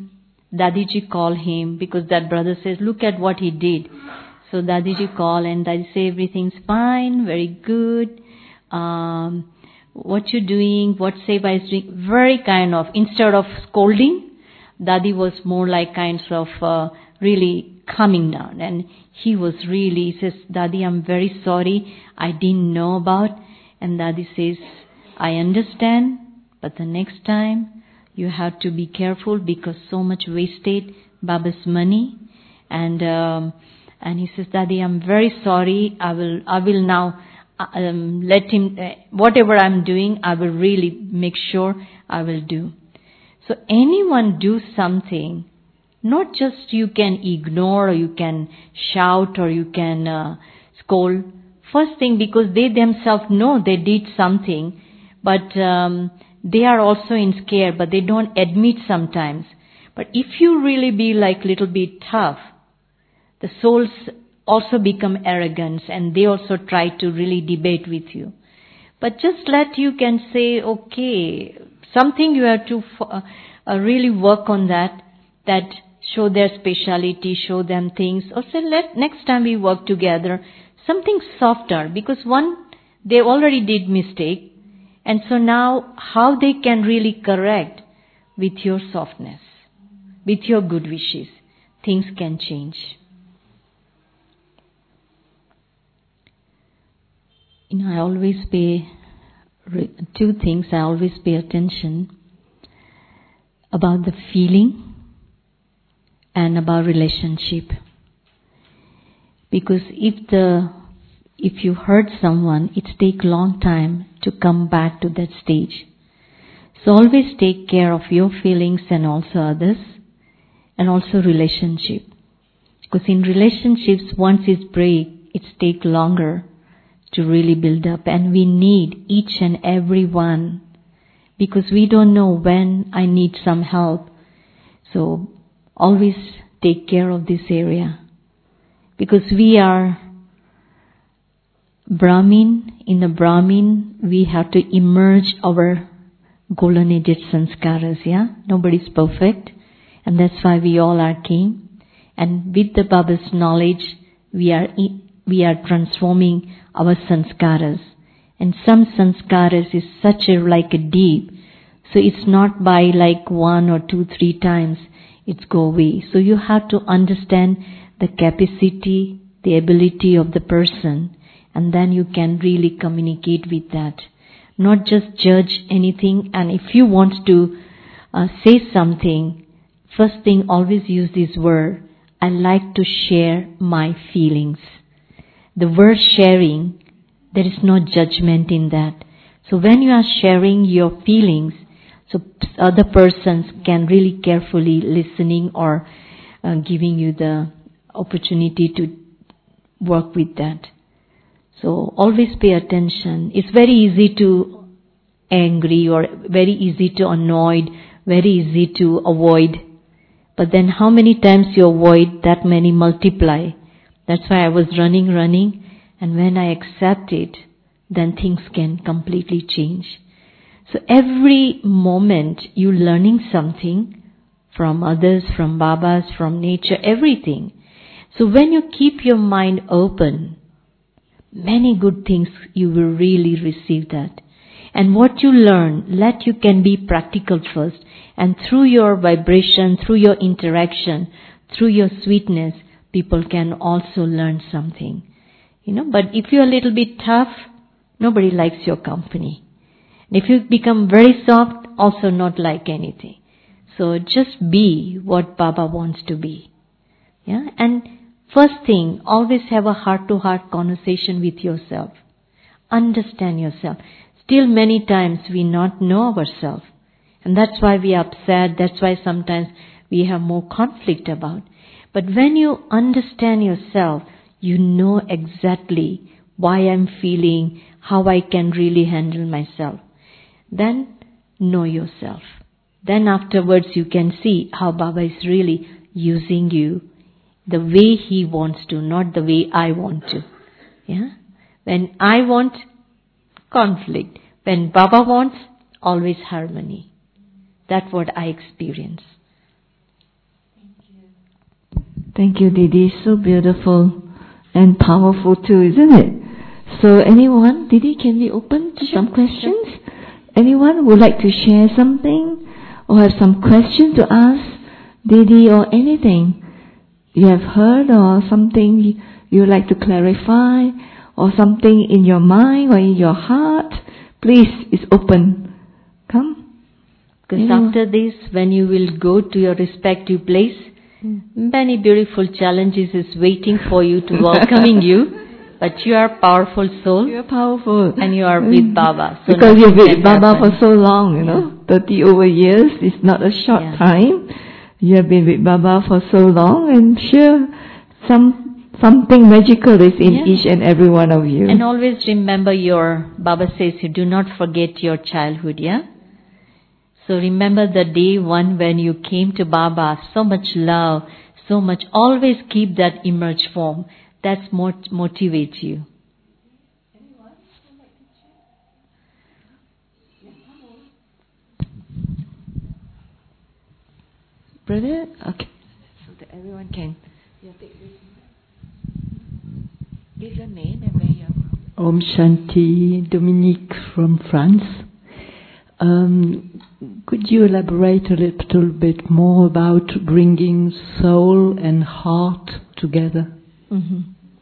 Dadiji called him because that brother says, look at what he did. So Dadiji called and Dadiji say, everything's fine, very good. What you doing? What Seva is doing? Very kind of, instead of scolding, Dadi was more like kinds of really calming down. And he was really, he says, Dadi, I'm very sorry, I didn't know about. And Dadi says, I understand, but the next time you have to be careful because so much wasted Baba's money. And he says, Dadi, I'm very sorry, I will now let him, whatever I'm doing, I will really make sure I will do. So anyone do something, not just you can ignore or you can shout or you can scold. First thing, because they themselves know they did something, but they are also in scare, but they don't admit sometimes. But if you really be like little bit tough, the souls also become arrogant and they also try to really debate with you. But just let you can say, okay, something you have to really work on that show their speciality, show them things, or say, next time we work together, something softer, because they already did mistake, and so now how they can really correct with your softness, with your good wishes, things can change. I always pay two things. I always pay attention about the feeling and about relationship. Because if you hurt someone, it takes long time to come back to that stage. So always take care of your feelings and also others, and also relationship. Because in relationships, once it breaks, it takes longer to really build up, and we need each and every one, because we don't know when I need some help. So always take care of this area, because we are Brahmin. In the Brahmin, we have to emerge our golden aged sanskaras, yeah? Nobody's perfect, and that's why we all are king. And with the Baba's knowledge, we are transforming our sanskaras. And some sanskaras is such like a deep, so it's not by like 1 or 2, 3 times it's go away. So you have to understand the capacity, the ability of the person, and then you can really communicate with that. Not just judge anything, and if you want to say something, first thing always use this word, I like to share my feelings. The word sharing, there is no judgment in that. So when you are sharing your feelings, so other persons can really carefully listening or giving you the opportunity to work with that. So always pay attention. It's very easy to angry or very easy to annoyed, very easy to avoid. But then how many times you avoid, that many multiply. That's why I was running, and when I accept it, then things can completely change. So every moment you learning something from others, from Babas, from nature, everything. So when you keep your mind open, many good things you will really receive that. And what you learn, let you can be practical first. And through your vibration, through your interaction, through your sweetness, people can also learn something. But if you're a little bit tough, nobody likes your company. And if you become very soft, also not like anything. So just be what Baba wants to be. Yeah. And first thing, always have a heart-to-heart conversation with yourself. Understand yourself. Still many times we not know ourselves. And that's why we are upset. That's why sometimes we have more conflict about. But when you understand yourself, you know exactly why I'm feeling, how I can really handle myself. Then know yourself. Then afterwards you can see how Baba is really using you the way He wants to, not the way I want to. Yeah? When I want, conflict. When Baba wants, always harmony. That's what I experience. Thank you, Didi. So beautiful and powerful too, isn't it? So anyone, Didi, can we open to some questions? Anyone would like to share something or have some question to ask Didi or anything you have heard or something you would like to clarify or something in your mind or in your heart? Please, it's open. Come. Because after this, when you will go to your respective place, many beautiful challenges is waiting for you to welcoming you. But you are a powerful soul. You are powerful. And you are with Baba. So because you're with Baba for so long, 30 over years. It's not a short time. You have been with Baba for so long, and sure, something magical is in each and every one of you. And always remember Baba says you do not forget your childhood, yeah? So remember the day one when you came to Baba, so much love, so much, always keep that emerged form. That's what motivates you. Brother? Okay. So that everyone can. Give your name and where you're from. Om Shanti, Dominique from France. Could you elaborate a little bit more about bringing soul and heart together? Mm-hmm.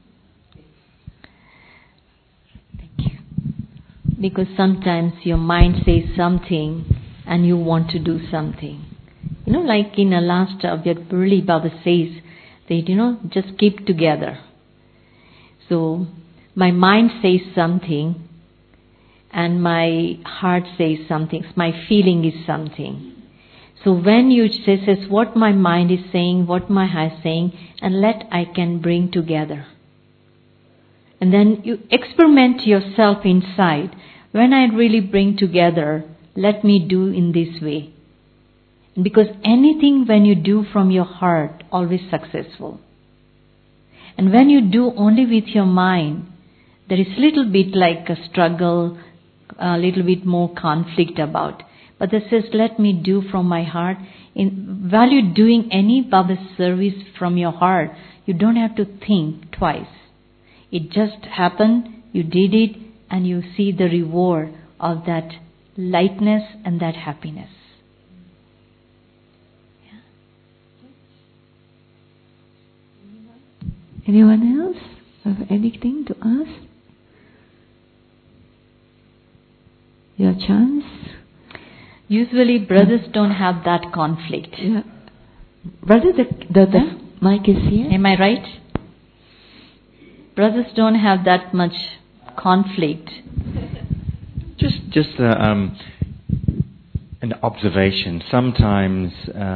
Thank you. Because sometimes your mind says something and you want to do something. Like in the last Vyatpurli, Baba says that, just keep together. So my mind says something and my heart says something, my feeling is something. So when you says what my mind is saying, what my heart is saying, and I can bring together. And then you experiment yourself inside. When I really bring together, let me do in this way. Because anything when you do from your heart, always successful. And when you do only with your mind, there is little bit like a struggle, a little bit more conflict about. But this says, let me do from my heart. While you're doing any Baba service from your heart, you don't have to think twice. It just happened, you did it, and you see the reward of that lightness and that happiness. Anyone else have anything to ask? Your chance? Usually brothers don't have that conflict. Yeah. Brother, the mic is here. Am I right? Brothers don't have that much conflict. Just an observation. Sometimes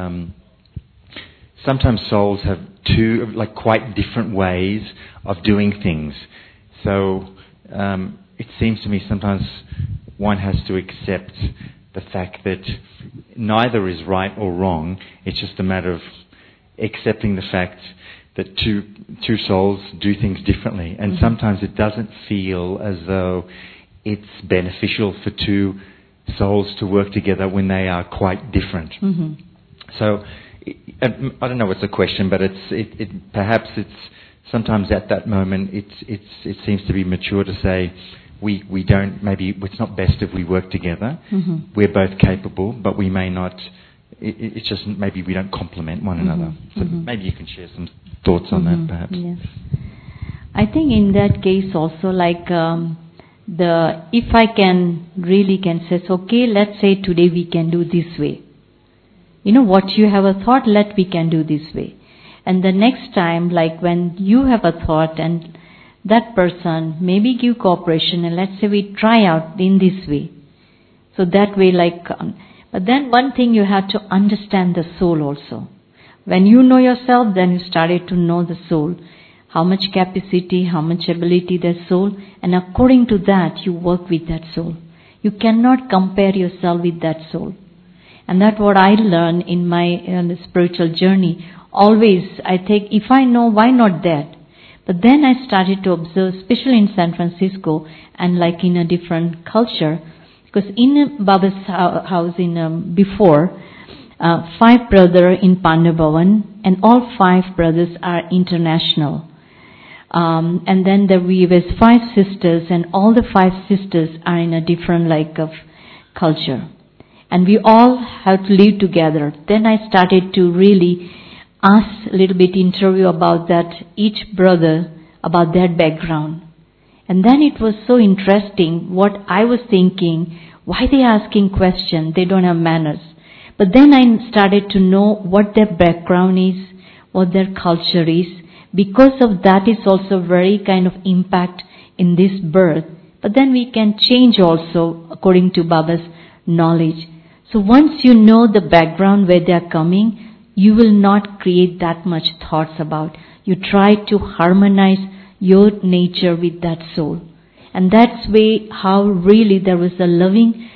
souls have two quite different ways of doing things. So it seems to me sometimes one has to accept the fact that neither is right or wrong. It's just a matter of accepting the fact that two souls do things differently. And sometimes it doesn't feel as though it's beneficial for two souls to work together when they are quite different. Mm-hmm. So I don't know what's the question, but perhaps it's sometimes at that moment it seems to be mature to say we don't, maybe it's not best if we work together. Mm-hmm. We're both capable, but we may not. It's just maybe we don't complement one another. So maybe you can share some thoughts on that, perhaps. Yes, I think in that case also if I can say, okay, let's say today we can do this way. What you have a thought, we can do this way. And the next time, when you have a thought and that person maybe give cooperation and let's say we try out in this way. So that way but then one thing you have to understand the soul also. When you know yourself, then you started to know the soul. How much capacity, how much ability that soul, and according to that you work with that soul. You cannot compare yourself with that soul. And that's what I learned in my spiritual journey. Always I think, if I know, why not that? But then I started to observe, especially in San Francisco and in a different culture, because in Baba's house before, 5 brothers in Pandavavan, and all 5 brothers are international. And then we was 5 sisters, and all the 5 sisters are in a different of culture. And we all have to live together. Then I started to really ask a little bit interview about that, each brother, about their background. And then it was so interesting what I was thinking, why they asking questions, they don't have manners. But then I started to know what their background is, what their culture is. Because of that is also very kind of impact in this birth. But then we can change also according to Baba's knowledge. So once you know the background where they are coming, you will not create that much thoughts about. You try to harmonize your nature with that soul. And that's way how really there was a loving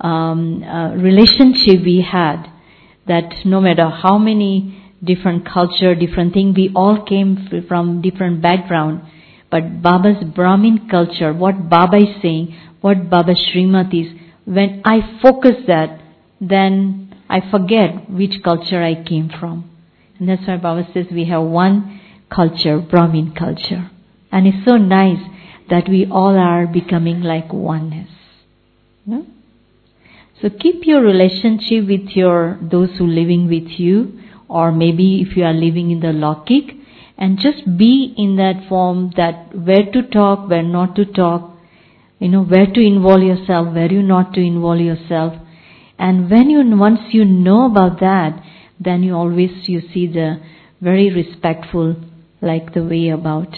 relationship we had, that no matter how many different culture, different thing, we all came from different background. But Baba's Brahmin culture, what Baba is saying, what Baba's Srimad is, when I focus that, then I forget which culture I came from. And that's why Baba says we have one culture, Brahmin culture. And it's so nice that we all are becoming like oneness. No? So keep your relationship with those who are living with you, or maybe if you are living in the Lokik, and just be in that form that where to talk, where not to talk, where to involve yourself, where you not to involve yourself. And once you know about that, then you see the very respectful, like the way about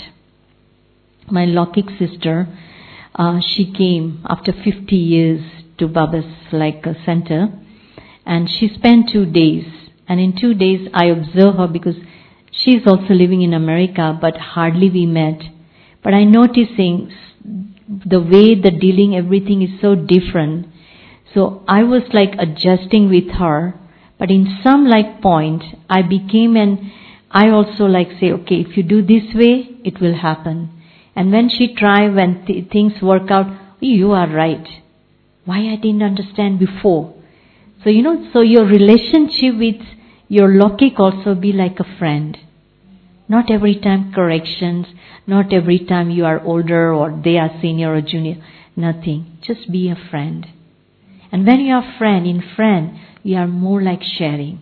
my Lokik sister. She came after 50 years to Baba's center, and she spent 2 days. And in 2 days I observed her, because she is also living in America, but hardly we met. But I noticing the way the dealing, everything is so different. So I was adjusting with her, but in some point I became, and I also say, okay, if you do this way, it will happen. And when she tried, when things work out, you are right. Why I didn't understand before? So so your relationship with your Lokik also be like a friend. Not every time corrections, not every time you are older or they are senior or junior, nothing. Just be a friend. And when you are in friend, you are more like sharing.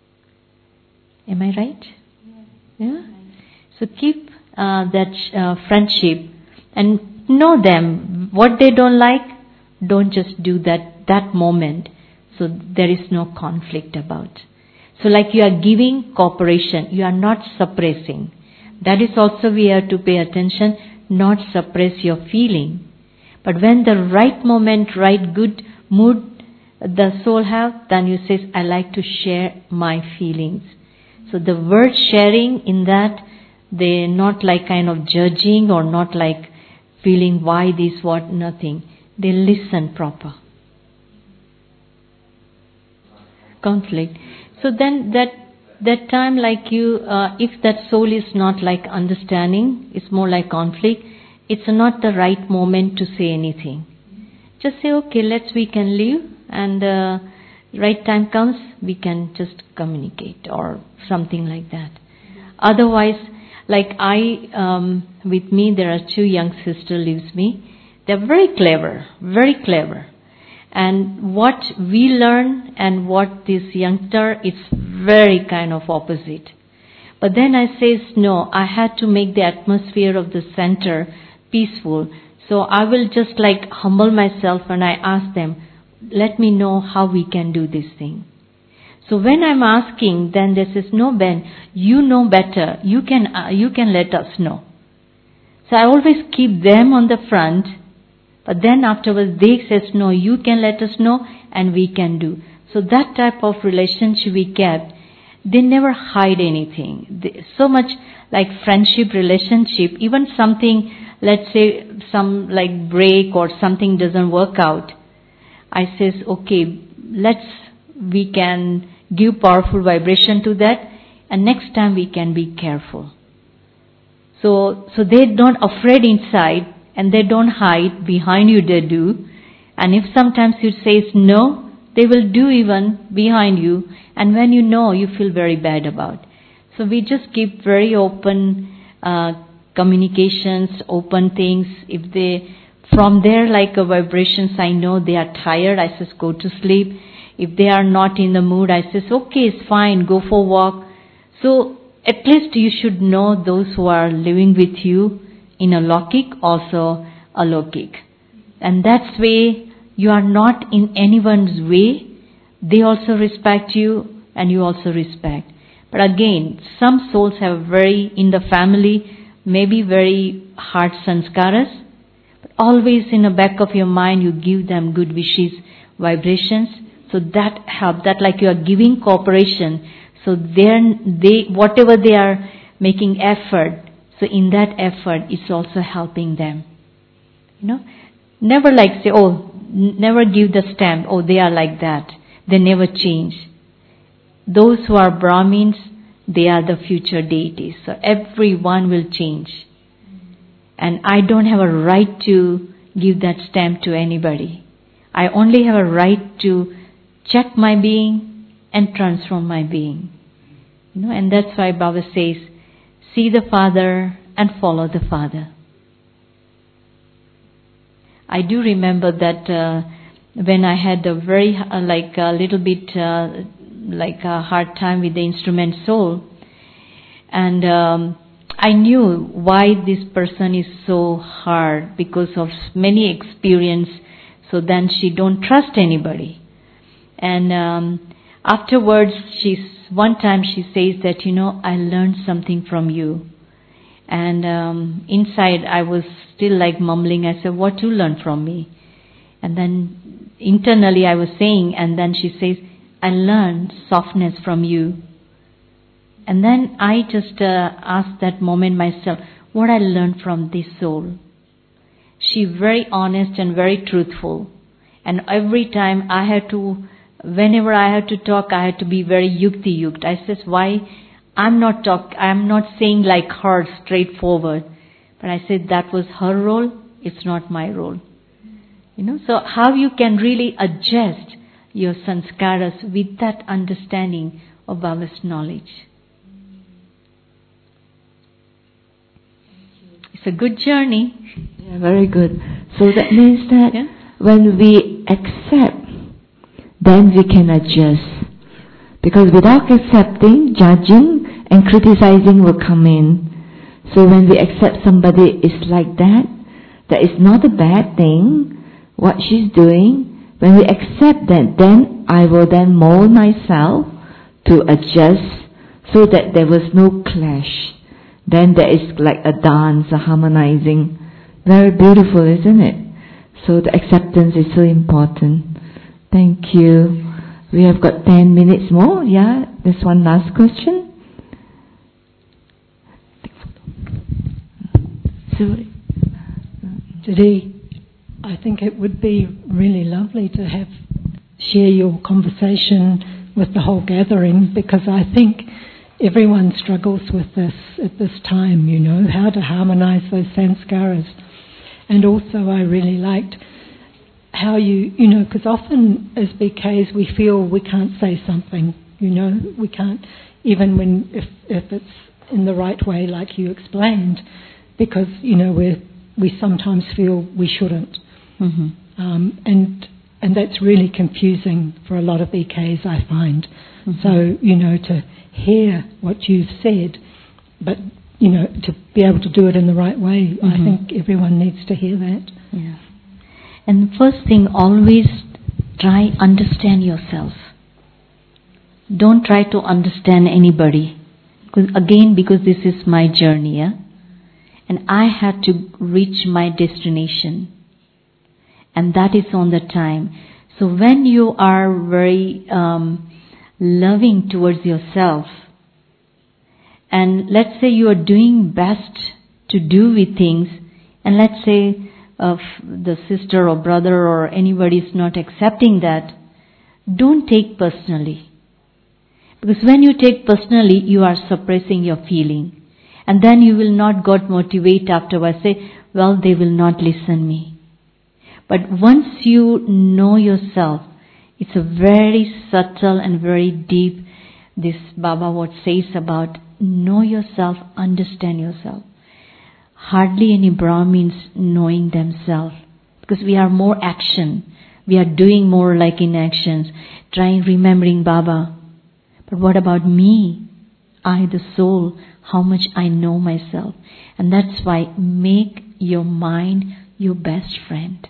Am I right? Yeah? So keep that friendship and know them. What they don't like, don't just do that moment. So there is no conflict about. So you are giving cooperation, you are not suppressing. That is also we have to pay attention, not suppress your feeling. But when the right moment, right good mood the soul have, then you say, I like to share my feelings. So the word sharing in that, they not kind of judging or not feeling why this, what, nothing. They listen proper. Conflict. So then that time if that soul is not understanding, it's more like conflict, it's not the right moment to say anything. Just say, okay, we can leave, and right time comes, we can just communicate or something like that. Otherwise, with me, there are 2 young sisters lives me. They're very clever, very clever. And what we learn and what this youngster, it's very kind of opposite. But then I says, no, I had to make the atmosphere of the center peaceful. So I will just humble myself, and I ask them, let me know how we can do this thing. So when I'm asking, then they says, no Ben, you know better. You can let us know. So I always keep them on the front. But then afterwards they says, no, you can let us know and we can do. So that type of relationship we kept, they never hide anything. So much friendship relationship, even something, let's say some break or something doesn't work out. I says, okay, we can give powerful vibration to that, and next time we can be careful. So they don't afraid inside, and they don't hide behind you, they do. And if sometimes you say no, they will do even behind you, and when you know, you feel very bad about. So we just keep very open communications, open things. If they, from there like a vibrations, I know they are tired, I says go to sleep. If they are not in the mood, I says okay, it's fine, go for a walk. So at least you should know those who are living with you in a Lokik, also a Lokik. And that's way you are not in anyone's way. They also respect you and you also respect. But again, some souls have very, in the family, maybe very hard sanskaras. But always in the back of your mind, you give them good wishes, vibrations. So that helps, that like you are giving cooperation. So then they, whatever they are making effort, so in that effort, it's also helping them. You know, never like say, oh, never give the stamp, oh, they are like that. They never change. Those who are Brahmins, they are the future deities. So everyone will change. And I don't have a right to give that stamp to anybody. I only have a right to check my being and transform my being. You know, and that's why Baba says, see the Father and follow the Father. I do remember that when I had a very, a little bit like a hard time with the instrument soul, and I knew why this person is so hard, because of many experience. So then she don't trust anybody. And afterwards, one time she says that, you know, I learned something from you. And inside I was still like mumbling. I said, what you learned from me? And then internally I was saying, and then she says, I learned softness from you. And then I just asked that moment myself, what I learned from this soul. She very honest and very truthful. And every time I had to, whenever I had to talk, I had to be very yukti. I says, why? I'm not saying like her straightforward. But I said that was her role, it's not my role. You know, so how you can really adjust your sanskaras with that understanding of Baba's knowledge. It's a good journey. Yeah, very good. So that means that when we accept, then we can adjust. Because without accepting, judging and criticizing will come in. So when we accept somebody is like that, that is not a bad thing, what she's doing. When we accept that, then I will then mold myself to adjust so that there was no clash. Then there is like a dance, a harmonizing. Very beautiful, isn't it? So the acceptance is so important. Thank you. We have got 10 minutes more. Yeah, there's one last question. Today, I think it would be really lovely to share your conversation with the whole gathering, because I think everyone struggles with this at this time, you know, how to harmonize those sanskaras. And also I really liked how you know, because often as BKs we feel we can't say something, you know, we can't, even when, if it's in the right way like you explained, because, you know, we sometimes feel we shouldn't. Mm-hmm. And that's really confusing for a lot of BKs, I find. Mm-hmm. So, you know, to hear what you've said, but, you know, to be able to do it in the right way, I think everyone needs to hear that. Yeah. And the first thing, always try understand yourself. Don't try to understand anybody. Because this is my journey, yeah? And I had to reach my destination. And that is on the time. So when you are very loving towards yourself, and let's say you are doing best to do with things, and let's say the sister or brother or anybody is not accepting that, don't take personally. Because when you take personally, you are suppressing your feeling. And then you will not get motivated afterwards, say, well, they will not listen me. But once you know yourself, It's a very subtle and very deep, this Baba what says about know yourself, understand yourself. Hardly any Brahmins knowing themselves, because we are more action. We are doing more like in actions, trying, remembering Baba. But what about me? I, the soul, how much I know myself. And that's why make your mind your best friend.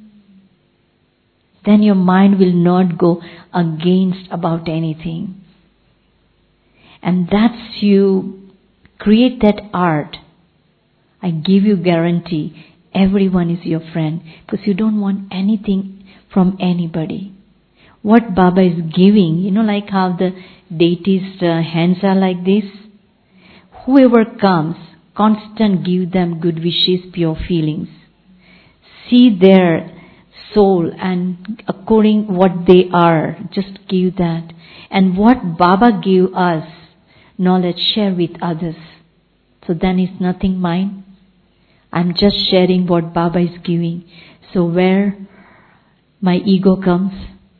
Then your mind will not go against about anything. And that's you create that art. I give you guarantee, everyone is your friend, because you don't want anything from anybody. What Baba is giving, like how the deities' hands are like this. Whoever comes, constant give them good wishes, pure feelings. See their soul and according what they are, just give that. And what Baba gave us, knowledge, share with others. So then it's nothing mine. I'm just sharing what Baba is giving. So where my ego comes.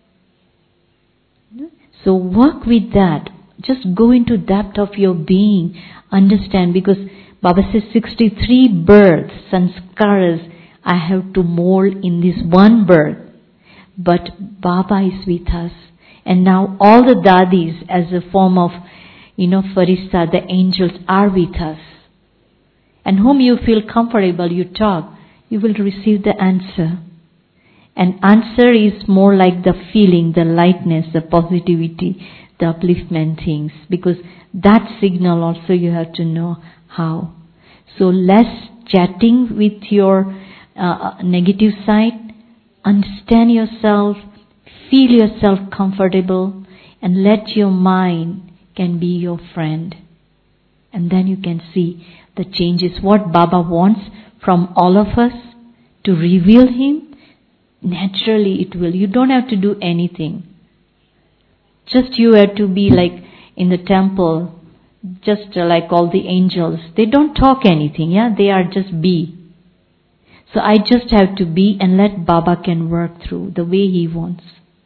So work with that. Just go into depth of your being. Understand, because Baba says 63 births, sanskaras, I have to mold in this one birth. But Baba is with us. And now all the dadis as a form of, Farishta, the angels are with us. And whom you feel comfortable, you talk, you will receive the answer. And answer is more like the feeling, the lightness, the positivity, the upliftment things. Because that signal also you have to know how. So less chatting with your negative side. Understand yourself, feel yourself comfortable, and let your mind can be your friend. And then you can see the changes. What Baba wants from all of us to reveal Him, naturally it will. You don't have to do anything. Just you have to be like in the temple, just like all the angels. They don't talk anything, they are just be. So I just have to be and let Baba can work through the way He wants.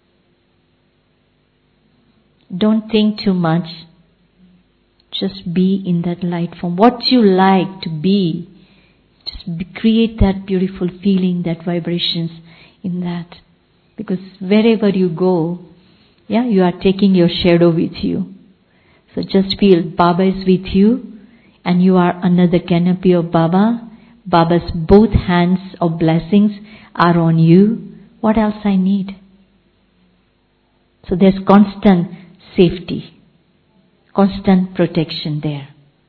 Don't think too much. Just be in that light form. What you like to be, just create that beautiful feeling, that vibrations in that. Because wherever you go, you are taking your shadow with you. So just feel Baba is with you and you are under the canopy of Baba. Baba's both hands of blessings are on you. What else I need? So there's constant safety, constant protection there.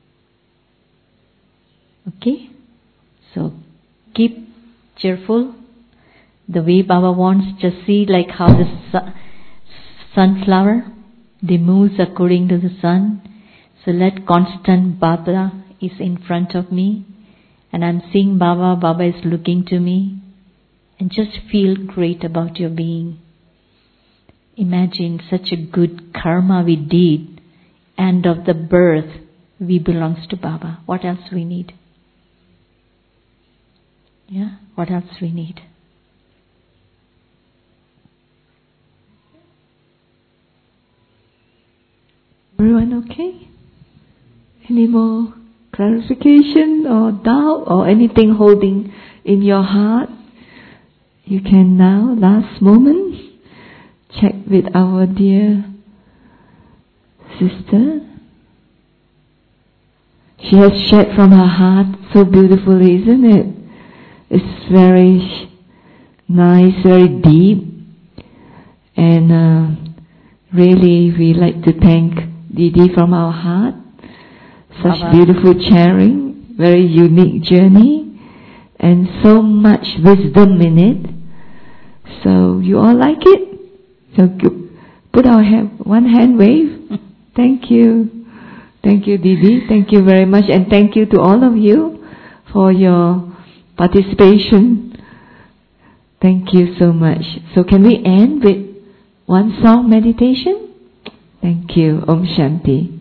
Okay? So keep cheerful. The way Baba wants, just see like how the sunflower, they moves according to the sun. So let constant Baba is in front of me. And I'm seeing Baba, Baba is looking to me. And just feel great about your being. Imagine such a good karma we did. End of the birth, we belongs to Baba. What else we need? What else we need? Everyone okay? Any more clarification or doubt or anything holding in your heart? You can now, last moment, check with our dear sister. She has shared from her heart so beautifully, isn't it? It's very nice, very deep. And really we like to thank Didi from our heart. Such Baba. Beautiful sharing, very unique journey, and so much wisdom in it. So you all like it? So put our hand, one hand wave. Thank you. Thank you, Didi. Thank you very much. And thank you to all of you for your participation. Thank you so much. So can we end with one song meditation? Thank you. Om Shanti.